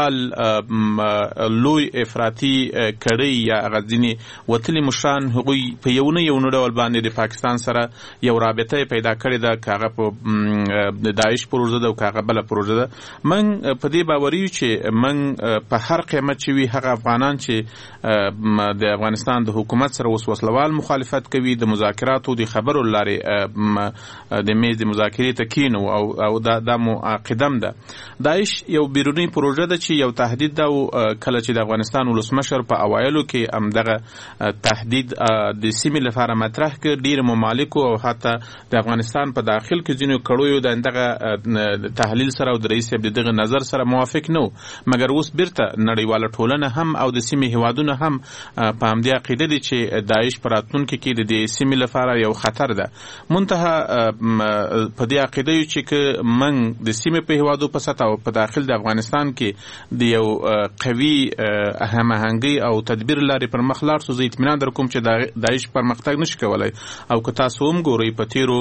نړیوال لوی افراطي کړۍ یا غځینی وتلي مشران هغوی په یو نه ډول باندې د پاکستان سره یو رابطه پیدا کړې ده، کاغه په داعش پروژه ده او کاغه بل پروژه ده. من په دې باوري چې من په هر قیمت چې وي هغه افغانان چې د افغانستان د حکومت سره وسوسلوال مخالفت کوي د مذاکراتو د خبرو لارې د میز د مذاکرې ته کینو او دا معقدم ده. داعش یو بیرونی پروژه ده چې یو تهدید ده او کله چې د افغانستان ولسمشر په اوایلو کې هم دغه تهدید د سیمې لپاره مطرح کړ، ډیر ممالک او حتی د افغانستان په داخل کې ځینو کړویو دغه تحلیل سره او د رئیس دغه نظر سره موافق نه، مګر اوس بیرته نړیواله ټولنه هم او د سیمې هیوادونه هم په همدې عقیده دي چې داعش په راتلونکي کې د دې سیمې لپاره یو خطر ده. منتها په دې عقیده یو چې موږ د سیمې په هیوادو په سطح او په داخل د افغانستان کې د یو قوي هماهنګي او تدبیر لارې پر مخ لاړ سو. زه اطمینان در کوم چې داعش پرمختګ نشي کولای او که تاسو هم ګورئ په تیرو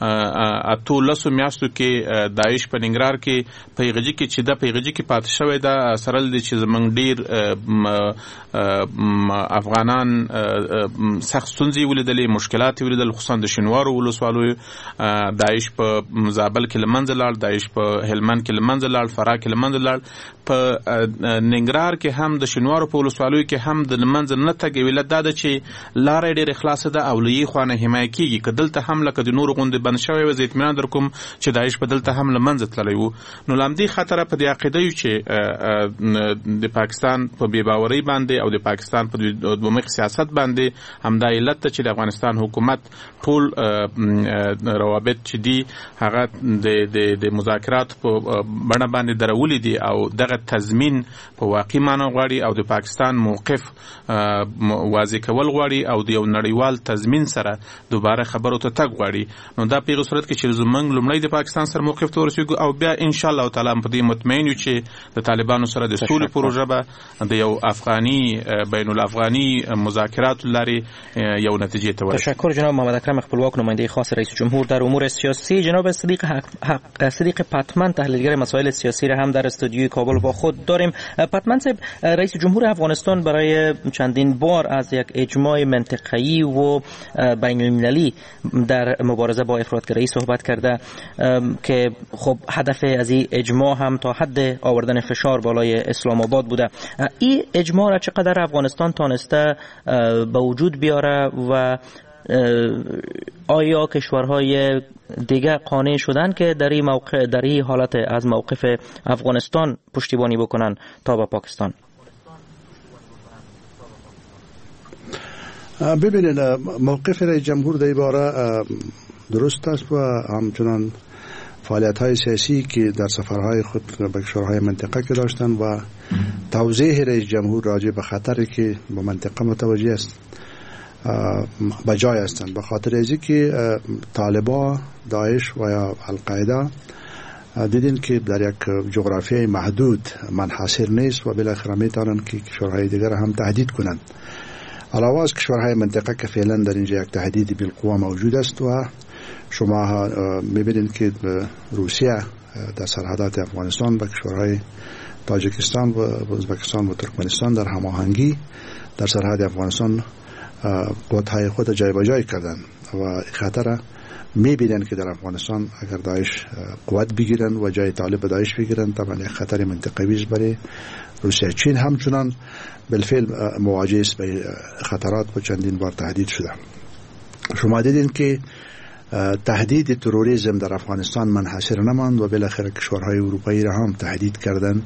18 میاشتو کې داعش په ننګرهار کې پیغجي کې چې د پیغجي کې پاتې شوی دا سره د چې زمونږ ډیر افغانان سخت ستونزې ولیدلې، مشکلات ولیدل، خصوصا د شینوارو ولسوالیو. داعش په زابل کې لمنځه لاړ، داعش په هلمند کې لمنځه لاړ، فراه کې لمنځه لاړ، په ننګرهار کې هم د شینوارو په ولسوالیو کې هم د لمنځه نه تګ ویل دا ده چې لارې ډېرې خلاصه ده او له یې خوا نه حمایه کېږي. که دلته هم لکه د نورو غوندې بند شوی وي، زه اطمینان در کوم چې داعش په دلته هم لمنځه تللی و. نو له همدې خاطره په دې عقیده یو چې د پاکستان په بې باورۍ باندې او د پاکستان په دومخ سیاست باندې همدا علت ته چې د افغانستان حکومت ټول روابط چې دي هغه د مذاکرات په بڼه باندې درولې دي او دغه تضمین په واقعي معنی غواړي او د پاکستان موقف واضح کول غواړي او د یو نړیوال تضمین سره دوباره خبرو ته تګ غواړي. نو دا په هغه صورت کې چې زمونږ لومړی د پاکستان سره موقف ته ورسېږو او بیا ان شاء الله تعالی په دې مطمئن یو چې د طالبانو سره د سولې پروژه به د یو افغاني بین الافغانی مذاکرات لري یو نتیجه ته ورسید. تشکر جناب محمد اکرم خپلواک نماینده خاص رئیس جمهور در امور سیاسی. جناب صدیق پتمن تحلیلگر مسائل سیاسی را هم در استودیوی کابل با خود داریم. پتمن صاحب، رئیس جمهور افغانستان برای چندین بار از یک اجماع منطقه‌ای و بین المللی در مبارزه با افراطگرایی صحبت کرده که خب هدف از این اجماع هم تا حد آوردن فشار بالای اسلام آباد بوده. این اجماع را چقدر افغانستان تانسته به وجود بیاره و آیا کشورهای دیگه قانع شدن که در این موقع، در این حالت از موقف افغانستان پشتیبانی بکنن تا به پاکستان؟ ببینید، موقف رئیس جمهور در این باره درست است و همچنان فعالیت‌های سیاسی که در سفرهای خود به کشورهای منطقه که داشتن و توضیح رئیس جمهور راجع به خطری که به منطقه متوجه است بجای هستند. به خاطر ازی که طالبان، داعش و یا القاعده دیدین که در یک جغرافیای محدود منحصر نیست و بالاخره میتونن که کشورهای دیگر هم تهدید کنند. علاوه از کشورهای منطقه که فعلا در اینجا یک تهدید بالقوه موجود است و شما میبینید که روسیه در سرحدات افغانستان با کشورهای تاجیکستان و ازبکستان و ترکمنستان در هماهنگی در سرحد افغانستان قوت‌های خود جای به جای کردن و خطر میبینن که در افغانستان اگر داعش قوت بگیرن و جای طالب داعش بگیرن طبعا یک خطر منطقوی است برای روسیه. چین همچنان بالفعل مواجه است با خطرات و چندین بار تهدید شده. شما دیدین که تهدید تروریسم در افغانستان منحصر نماند و بالاخره کشورهای اروپایی را هم تهدید کردن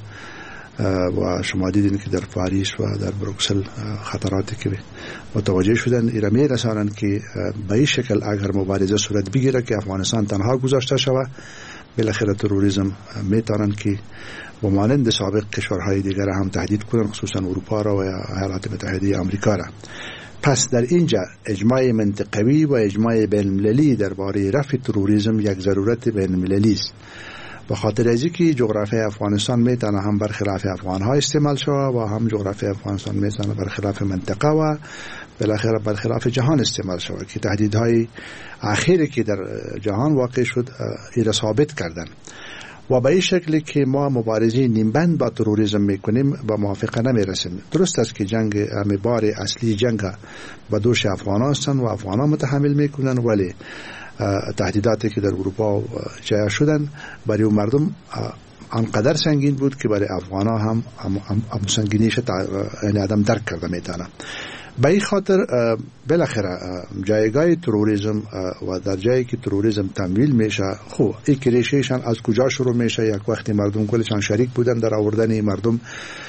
و شما دیدین که در پاریس و در بروکسل خطراتی که متوجه شدن ایرا می رسانند که به این شکل اگر مبارزه صورت بگیره که افغانستان تنها گذاشته شود، بالاخره تروریسم می توانند که با مانند سابق کشورهای دیگر هم تهدید کنند، خصوصا اروپا را و ایالات متحده آمریکا را. پس در اینجا اجماع منطقوی و اجماع بین المللی درباره رفع تروریسم یک ضرورت بین المللی است. به خاطر از اینکه جغرافیای افغانستان میتونه هم برخلاف افغان‌ها استعمال شود و هم جغرافیای افغانستان میتونه برخلاف منطقه و بالاخره برخلاف جهان استعمال شود که تهدیدهای اخیری که در جهان واقع شد ایرا ثابت کردن و به این شکلی که ما مبارزه نیمبند با تروریسم میکنیم با موافقه نمیرسیم. درست است که جنگ بار اصلی جنگ با دوش افغانان هستند و افغانان متحمل میکنن، ولی تهدیداتی که در اروپا جای شدن برای اون مردم آنقدر سنگین بود که برای افغانان هم سنگینیش یعنی آدم درک کرده میتونه. به این خاطر بالاخره جایگاه تروریسم و در جایی که تروریسم تمویل میشه، خب این ریشه‌شان از کجا شروع میشه؟ یک وقتی مردم کلشان شریک بودن در آوردن مردم،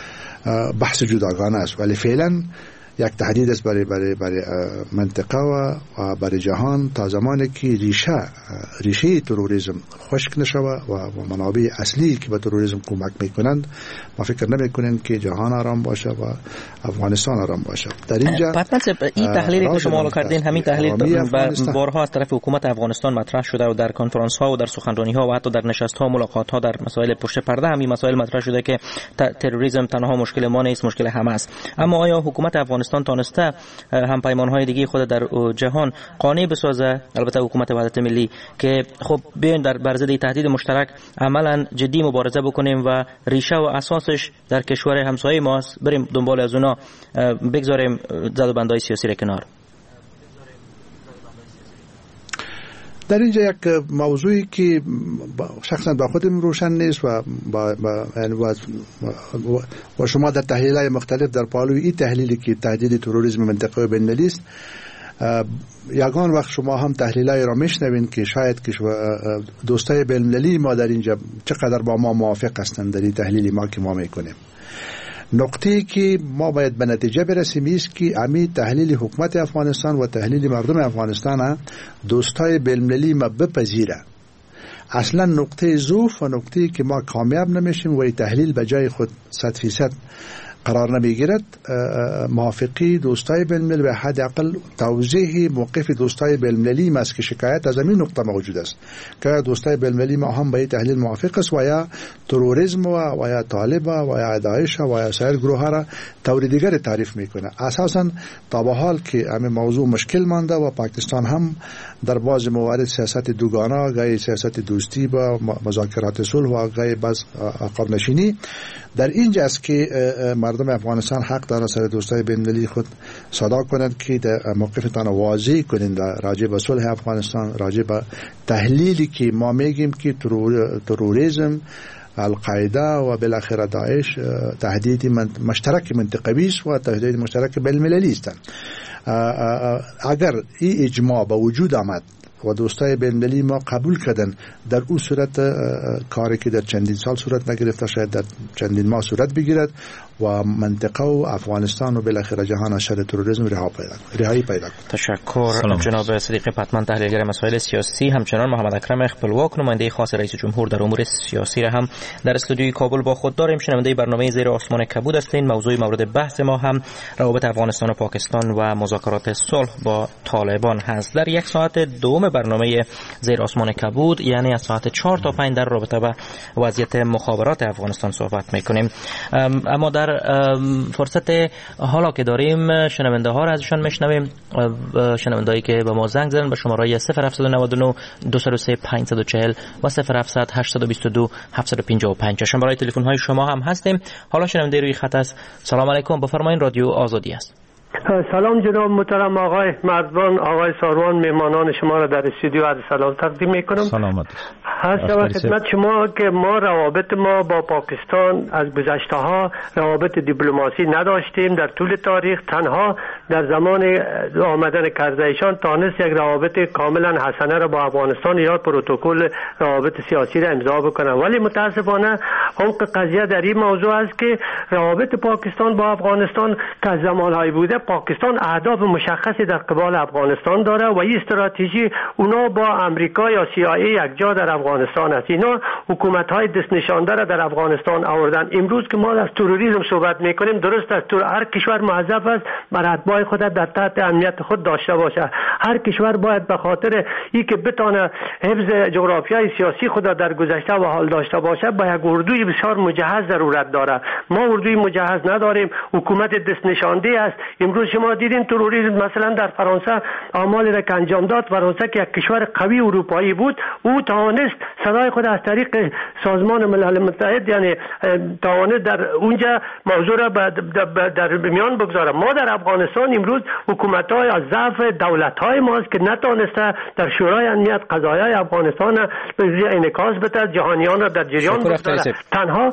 بحث جداگانه است، ولی فعلا یک تهدید است برای منطقه و برای جهان تا زمانی که ریشه تروریسم خشک نشود و منابع اصلی که به تروریسم کمک میکنند، ما فکر نمیکنیم که جهان آرام باشه و افغانستان آرام باشه. در اینجا این تحلیلی که شما کردین، همین تحلیل بارها از طرف حکومت افغانستان مطرح شده و در کنفرانس ها و در سخنرانی ها و حتی در نشست ها ملاقات ها در مسائل پشت پرده همین مسائل مطرح شده که تروریسم تنها مشکل ما نیست، مشکل همه است. اما آیا حکومت افغانستان تانسته هم پیمان‌های دیگه خود در جهان قانع بسازه، البته حکومت وحدت ملی، که خب بیاین در برزد تهدید مشترک عملاً جدی مبارزه بکنیم و ریشه و اساسش در کشور همسایه ماست، بریم دنبال از اونا، بگذاریم زد و بندهای سیاسی را کنار؟ در اینجا یک موضوعی که شخصا با خودم روشن نیست و شما در تحلیل‌های مختلف در پالوی این تحلیلی که تهدید تروریسم منطقه بین‌المللی است، یگان وقت شما هم تحلیل‌های را میشنوین که شاید که دوستای بین‌المللی ما در اینجا چقدر با ما موافق هستند در این تحلیلی ما که ما میکنیم. نقطه‌ای که ما باید به نتیجه برسیم است که امی تحلیل حکومت افغانستان و تحلیل مردم افغانستان دوستای بین‌المللی ما بپذیره. اصلا نقطه ضعف و نقطه‌ای که ما کامیاب نمیشیم و این تحلیل به جای خود 100% قرار نمیگیرد، موافقی دوستای بین المللی به حداقل توضیح موقف دوستای بین المللی است که شکایت از این نقطه موجود است که دوستای بین المللی ما هم به تحلیل موافق است و یا تروریسم و یا طالب و یا داعش و یا سایر گروه ها را طور دیگر تعریف میکنه. اساسا تا به حال که همین موضوع مشکل مانده و پاکستان هم در بعض موارد سیاست دوگانه، گاهی سیاست دوستی با مذاکرات صلح و گاهی باز عقب نشینی، در اینجا است که مردم افغانستان حق دارند سر دوستای بین المللی خود صدا کنند که موقفتان واضح کنند راجع به صلح افغانستان، راجع به تحلیلی که ما میگیم که تروریسم، القاعده و بالاخره داعش تهدید مشترک منطقوی است و تهدید مشترک بین المللی است. اگر این اجماع به وجود آمد و دوستای بین المللی ما قبول کردن، در اون صورت کاری که در چندین سال صورت نگرفته شاید در چندین ماه صورت بگیرد و منطقه و افغانستان و بالاخره جهان از شر تروریسم رهایی پیدا کند. تشکر جناب صدیقی پتمن، تحلیلگر مسائل سیاسی. همچنان محمد اکرم خپلواک، نماینده خاص رئیس جمهور در امور سیاسی را هم در استودیوی کابل با خود داریم. شنونده برنامه زیر آسمان کبود هستین. موضوع مورد بحث ما هم روابط افغانستان و پاکستان و مذاکرات صلح با طالبان هست. در یک ساعت دوم برنامه زیر آسمان کبود، یعنی از ساعت 4 تا 5 در رابطه با وضعیت مخابرات افغانستان صحبت میکنیم. اما در فرصت حالا که داریم شنونده ها را ازشان میشنویم. شنوندهایی که به ما زنگ زدن به شماره 0799 203 540 و 0700 822 755 شماره تلفن های شما هم هستیم. حالا شنونده روی خط است. سلام علیکم، بفرمایید، رادیو آزادی است. سلام جناب محترم آقای مرزبان، آقای ساروان، مهمانان شما را در استودیو عرض سلام تقدیم میکنم. سلامت. هست و خدمت شما که ما روابط ما با پاکستان از گذشته ها روابط دیپلماسی نداشتیم در طول تاریخ. تنها در زمان آمدن کرزیشان تانست یک روابط کاملا حسنه را با افغانستان یا پروتکل روابط سیاسی را امضا بکنن، ولی متاسفانه عمق قضیه در این موضوع است که روابط پاکستان با افغانستان که از زمانهای بوده، پاکستان اهداف مشخصی در قبال افغانستان داره و این استراتژی اونا با امریکا یا CIA یک جا در افغانستان است. اینا حکومت‌های دست نشانده را در افغانستان آوردن. امروز که ما از تروریسم صحبت می‌کنیم، درست است، هر کشور موظف است بر اتباع خود در تحت امنیت خود داشته باشه. هر کشور باید به خاطر اینکه بتونه حفظ جغرافیای سیاسی خود در گذشته و حال داشته باشه با یک اردوی بسیار مجهز ضرورت داره. ما اردوی مجهز نداریم، حکومت دست نشانده است. امروز شما دیدین تروریسم مثلا در فرانسه اعمالی را که انجام داد. فرانسه که یک کشور قوی اروپایی بود، او توانست صدای خود از طریق سازمان ملل متحد یعنی توانست در اونجا موضوع را در میان بگذاره. ما در افغانستان امروز حکومت‌های از ضعف دولت‌های ماست که نتونسته در شورای امنیت قضایای افغانستان به انعکاس بده، جهانیان را در جریان بگذاره. تنها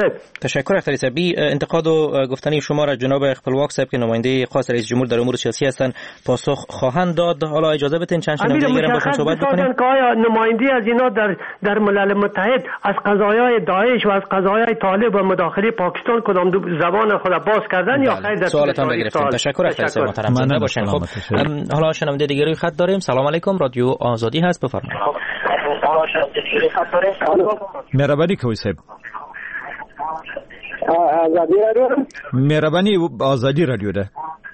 تشکر اختری صاحبی. انتقاد و گفتنی شما را جناب خپلواک صاحب که نماینده خاص رئیس جمهور در امور سیاسی هستند پاسخ خواهند داد. حالا اجازه بدین چند شنونده دیگه هم باشون صحبت بکنیم. که آیا نماینده از اینا در ملل متحد از قضایای داعش و از قضایای طالب و مداخله پاکستان کدام زبان خود باز کردن یا خیر؟ در سوالتان بگرفتیم. تشکر اختری صاحب محترم. زنده باشین. خب حالا شنونده دیگه روی خط داریم. سلام علیکم، رادیو آزادی هست، بفرمایید. مهربانی کوی صاحب. آزادی رادیو مهربانی آزادی رادیو ده.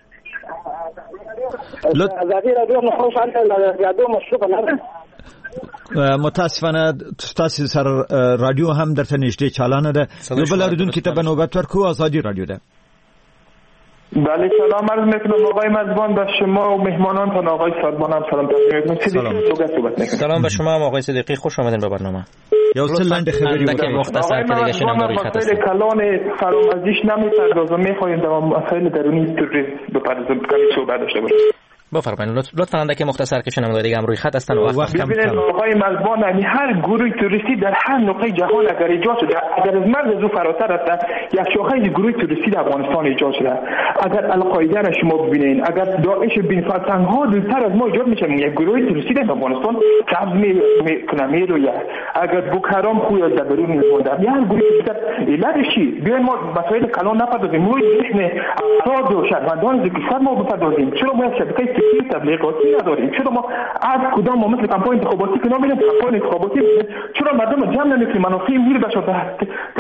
آزادی رادیو مخوشان رادیو مشروع نه. متاسفانه تاسو سر رادیو هم در تنشته چالانه ده. یو بلردون کتاب نوبت ورکو آزادی رادیو ده. بله سلام عرض میکنم آقای مزبان به شما و مهمانانتان. آقای سادمان هم سلام تقدیم میکنم. سلام به شما آقای صدیقی، خوش آمدین به برنامه. یا سلند خبری بود مختصر که دیگه شنونده روی خط است. مسائل کلان فرامرزیش نمیپردازم، میخوایم در مسائل درونی تروریسم بپردازم کمی صحبت داشته باشیم. بفرمایید لطفا اندکی مختصر که شنونده دیگه هم روی خط هستن و وقت کم. ببینید آقای مزبان، هر گروه توریستی در هر نقطه جهان اگر ایجاد شده، اگر از مرز از فراتر است، یک شاخه گروه توریستی در افغانستان ایجاد شده. اگر القاعده را شما ببینید، اگر داعش بین فتنگ‌ها دورتر از ما ایجاد میشه، یک گروه توریستی در افغانستان سبز میکنه میروید. اگر بوکارام خوی از درون می‌بوده، یک گروه علتش چی؟ بیاین ما مسائل کلان نپردازیم، ما ذهن افراد و شهروندان کشور ما بپردازیم. چرا ما شبکه تبلیغاتی نداریم؟ چرا ما از کدام ما مثل کمپاین انتخاباتی که نمی‌ریم کمپاین انتخاباتی؟ چرا مردم جمع نمی‌کنیم منافع ملی بشه در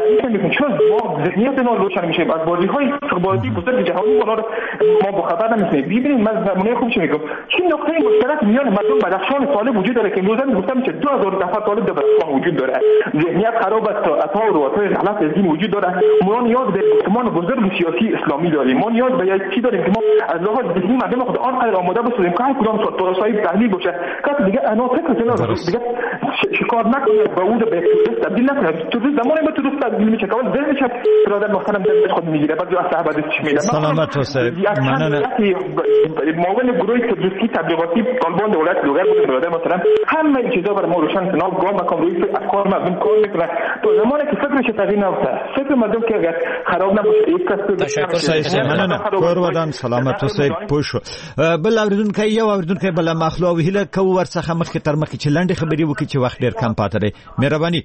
تعریف میکنیم چون ما ذهنیت ما روشن میشه از بازی‌های استخباراتی بزرگ جهانی ما با خبر نمیشیم. ببینید من نمونه خوبش میگم چه نقطه مشترک میان مردم بدخشان طالب وجود داره که امروز گفتم که 2000 نفر طالب در بدخشان وجود داره. ذهنیت خراب است، اطاع و اطاع غلط از این وجود داره. ما نیاز به گفتمان بزرگ سیاسی اسلامی داریم. ما نیاز به یک چیز داریم که ما از لحاظ ذهنی مردم خود آنقدر آماده باشیم که هر کدام صاحب تحلیل باشه که دیگه انا فکر کنه دیگه شکار نکنه به اون به تبدیل نکنه. تو زمانی ما تو تبدیل میشه که ذهنش برادر محترم دل خود میگیره بعد از صحبت چی میگه. سلامت حسین معاون گروه تدریسی تبلیغاتی طالبان دولت لوگر بود برادر محترم همه این چیزا برای ما روشن کنه. گام مکان روی افکار مردم کار میکنه. تو زمانی که فکرش تغییر نفته فکر مردم که اگر خراب نباشه یک کس کورودان سلامت حسین پوښ بل اوریدونکو یو اوریدونکو بل مخلو ویله کو ورڅخه مخکې تر مخکې چې لنډه خبرې وکړي چې وخت ډیر کم پاتې دی. مهرباني.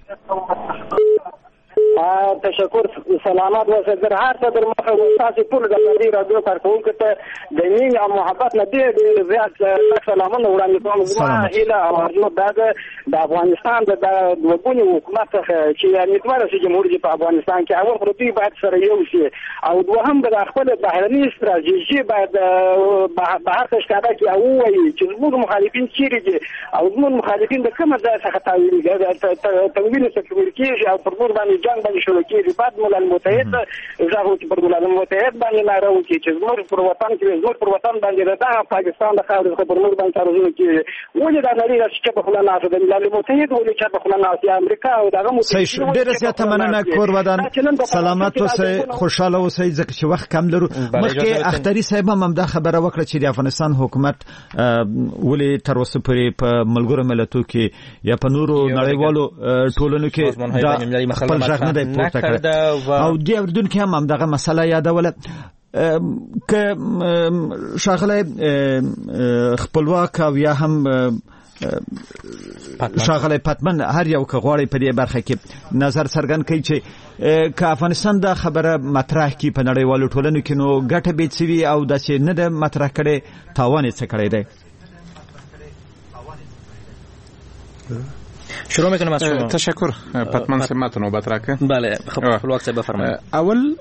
تشکر. سلامات اوسئ. در هر څه در مخه تاسو ټول د دې رادیو کارکونکو ته د مين او محبت نه ډېر زیات سلامونه وړاندې کوم. زما هیله او ارزو ده د افغانستان د وګونی حکومت چې امید شي جمهوریت په افغانستان کې اول پروتي باید سره یو شي او دوهم د خپل بهرنی استراتیژي باید بهر تشکیلات کې او وایي چې زموږ مخالفین چیرې دي او زموږ مخالفین د کومه ځای څخه تمویل کیږي او پر موږ باندې جنگ باندې شروع کیږي. بعد ملل متحد ځاو چې پر ملل متحد باندې نارو کې چې زموږ پر وطن کې زموږ پر وطن باندې د پاکستان د خاورې پر موږ باندې تاریخ کیږي. ولې دا نړۍ چې په خلانه د ملل متحد ولې چې په خلانه د امریکا او دغه متحد ډېر زیات مننه کور ودان. سلامت اوسئ، خوشاله اوسئ ځکه چې وخت کم لرو. مخکې اختری صاحب هم دا خبره وکړه چې د افغانستان حکومت ولې تر اوسه پورې په ملګرو ملتونو کې یا په نورو نړیوالو ټولنو کې خپل ځای نه دی پورته کړی او د اوریدونکو هم دغه مسله یادوله که شاغله خپلواک او یا هم شاغله پتمن هر یو که غواړي په دې برخه کې نظر څرګند کړي چې که افغانستان دا خبره مطرح کی په نړیوالو ټولنو کې نو ګټه به څه او د چې نه د مطرح کړي تاوان یې څه کړی دی. شروع میکنم از شما. تشکر. پتمن سے ماتو نوبت راکه. بله خب الوقت سے بفرمایید. اول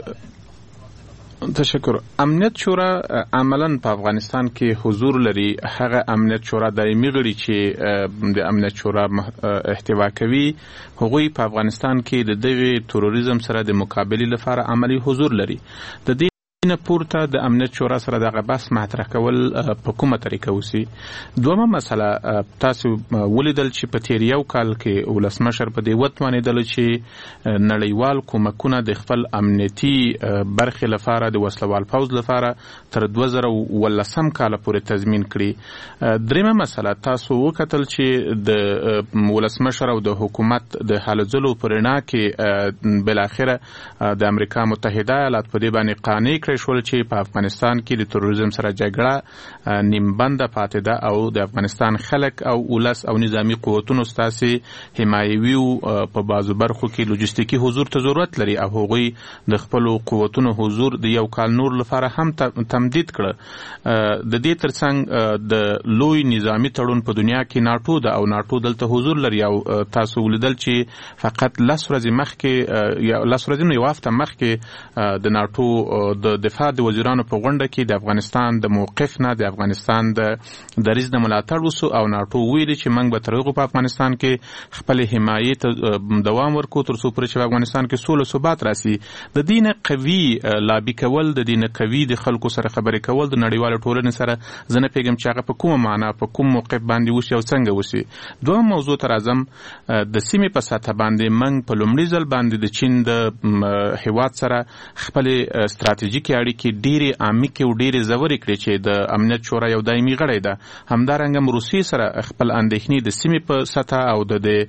تشکر. امنیت شورا عملاً په افغانستان کې حضور لري. هغه امنیت شورا دایمي غړي چې د امنیت شورا احتوا کوي هغوی په افغانستان کې د دغه تروریزم سره د مقابله لپاره عملی حضور لري. د دې نه پورته د امنیت شورا سره دغه بحث مطرح کول په کومه طریقه وسی. دومره مسله تاسو ولیدل چې په تیر یو کال کې ولسمشر په دې وتوانې دل چې نړیوال کومکونه د خپل امنیتي برخې لپاره د وسلوال فوز لپاره تر 2013 کال پورې تضمین کړي. دریمه مسله تاسو وکتل چې د ولسمشر او د حکومت د حالزلو پرنا کې بل اخره د امریکا متحده ایالات په دې باندې قانع شول چې په افغانستان کې د تروریزم سره جګړه نیمبنده پاتې ده او د افغانستان خلک او ولس او نظامی قوتونو ستاسي حمایوي په بازو برخو کې لوجستیکي حضور ته ضرورت لري او هغوی د خپل قوتونو حضور د یو کال نور لپاره هم تمدید کړ. د دې ترڅنګ د لوی نظامی تړون په دنیا کې ناتو ده او ناتو دلته حضور لري او تاسو ولیدل چې فقط لس ورځې مخکې یا لس ورځې یو هفته مخکې د ناتو د دفاع د وزیرانو په غونډه کې د افغانستان د موقف نه د افغانستان د دریځ د ملاتړ وسو او ناتو ویلي چې موږ به تر هغه په افغانستان کې خپل حمایت دوام ورکو تر څو پورې چې افغانستان کې سوله ثبات راسي. د دین قوي لابي کول د دین قوي د خلکو سره خبرې کول د نړیوال ټولنې سره زنه پیغام چې هغه په کومه معنا په کوم موقف باندې وشي او څنګه وشي. دوه موضوع تر اعظم د سیمې په ساته باندې موږ په لومړي ځل باندې د چین د هیواد سره خپل استراتیژیکي اړیکې ډېرې عمیقې او ډېرې ژورې کړې چې د امنیت شورا یو دایمي غړی ده. همدارنګه روسیې سره خپل اندېښنې د سیمې په سطح او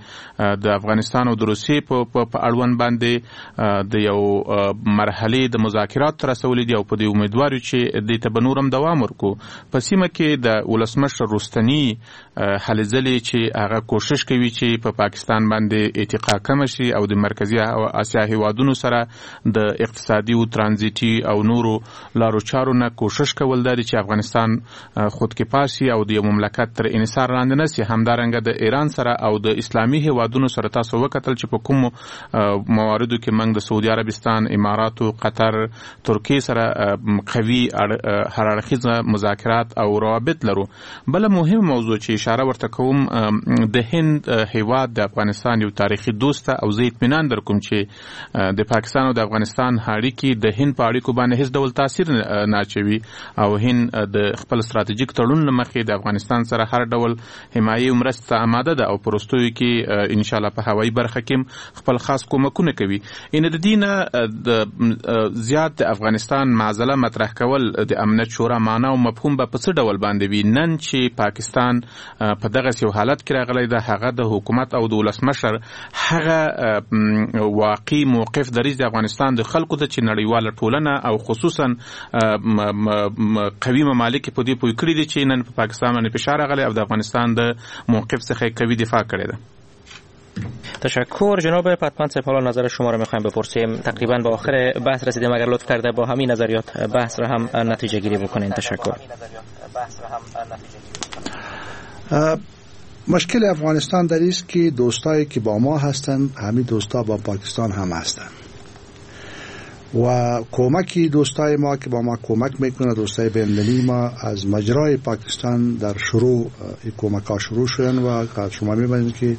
د افغانستان او د روسیې په اړوند باندې د یو مرحلې د مذاکرات تر رسولې دي او په دې امیدوار یو چې دې ته به نورم دوام ورکو. په سیمه کې د ولسمشر رستنی هلې ځلې چې هغه کوشش کوي چې په پاکستان باندې اتقا کم شي او د مرکزي اسیا هیوادونو سره د اقتصادي او ترانزیتي او نورو لارو چارو نه کوشش کول دی چې افغانستان خودکفایي او د مملکت تر انحصار لاندې نشي. همدارنګه د ایران سره او د اسلامي هیوادونو سره تاسو وکتل چې په کوم مواردو کې موږ د سعودي عربستان، اماراتو، قطر، ترکیه سره قوي هر اړخیزه مذاکرات او روابط لرو. بل مهم موضوع چې اشاره ورته کوم د هند هیواد د افغانستان یو تاریخي دوست او زه اطمینان در کوم چې د پاکستان او د افغانستان اړیکې د هند په اړیکو باندې هیڅ ډول تاثیر نه اچوي او هند د خپل ستراتیژیک تړون مخې د افغانستان سره هر ډول حمایي مرسته آماده ده او پروستوي کې ان شاء الله په هوایي برخه کې خپل خاص کومکونه کوي. ان د دینه زیات د افغانستان معضله مطرح کول د امنیت شورا معنا او مفهوم په څه ډول باندې وي. نن چې پاکستان په دغه یو حالت کې راغلی ده، هغه د حکومت او د ولسمشر هغه واقعي موقف دریځ د افغانستان د خلکو د چې نړیواله ټولنه او خصوصا قوي ممالک په دې پوي کړی دي چې نن په پاکستان باندې فشار راغلی او د افغانستان د موقف څخه قوي دفاع کړی ده. تشکر جناب پتمن سپاه. نظر شما رو میخوایم بپرسیم. تقریبا به آخر بحث رسیدیم، اگر لطف کرده با همین نظریات بحث رو هم نتیجه گیری بکنین. تشکر. مشکل افغانستان در این است که دوستایی که با ما هستند همین دوستا با پاکستان هم هستند و کمکی دوستای ما که با ما کمک میکنه، دوستای بین‌المللی ما از مجرای پاکستان در شروع کمک ها شروع شدن و شما میبینید که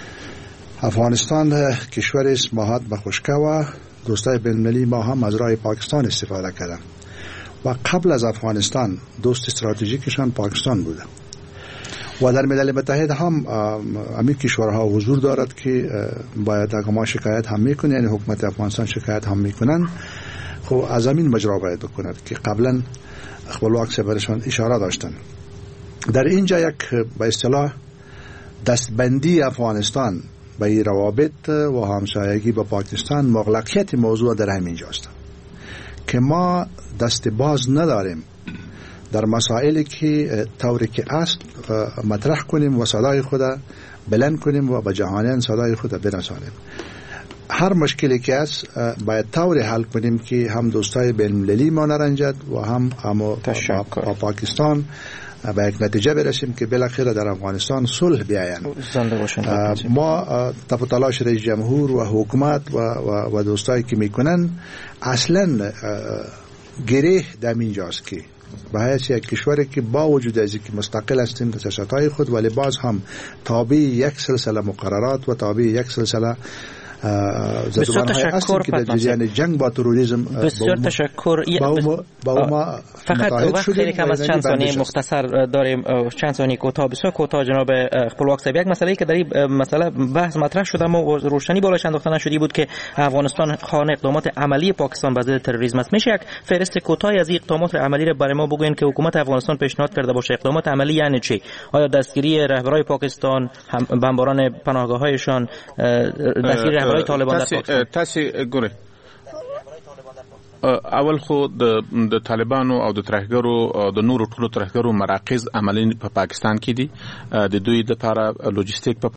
افغانستان کشور است ماهات بخشکه و دوستای بین‌المللی ما هم مجرای پاکستان استفاده کردن و قبل از افغانستان دوست استراتژیکشان پاکستان بوده و در ملل متحد هم همین کشورها حضور دارد که باید اگر ما شکایت هم میکنیم، یعنی حکومت افغانستان شکایت هم میکنن، خب از همین مجرا باید بکند که قبلا خپلواک سفرشان اشاره داشتن. در اینجا یک به اصطلاح دستبندی افغانستان به این روابط و همسایگی با پاکستان مغلقیت موضوع در همین جاست که ما دست باز نداریم در مسائلی که طوری که است مطرح کنیم و صدای خود بلند کنیم و به جهانیان صدای خود برسانیم. هر مشکلی که است باید طوری حل کنیم که هم دوستای بین‌المللی ما نرنجد و هم با پاکستان به یک نتیجه برسیم که بالاخره در افغانستان صلح بیاین. ما تلاش رئیس جمهور و حکومت و دوستایی که میکنن اصلا گره در اینجاست که به حیث یک کشوری که با وجود از اینکه مستقل هستیم در سیاست‌های خود، ولی باز هم تابع یک سلسله مقررات و تابع یک سلسله زدوان‌های هستیم که در جریان جنگ با تروریسم بسیار تشکر. فقط وقتی کم از چند ثانیه مختصر داریم، چند ثانیه کوتاه، بسیار کوتاه جناب خپلواک صاحب. یک مسئله که در این مسئله بحث مطرح شده اما روشنی بالاش انداخته نشده بود که افغانستان خانه اقدامات عملی پاکستان به ضد تروریسم است. میشه یک فهرست کوتاهی از این اقدامات عملی را برای ما بگوین که حکومت افغانستان پیشنهاد کرده باشه؟ اقدامات عملی یعنی چی؟ آیا دستگیری رهبران پاکستان، بمباران پناهگاه‌هایشان، دستگیری رهبران طالبان در پاکستان؟ تاسو ګوره اول خو د طالبانو او د ترهګرو د نورو ټولو ترهګرو مراکز عملی په پاکستان کې دي. د دوی د لپاره لوجستیک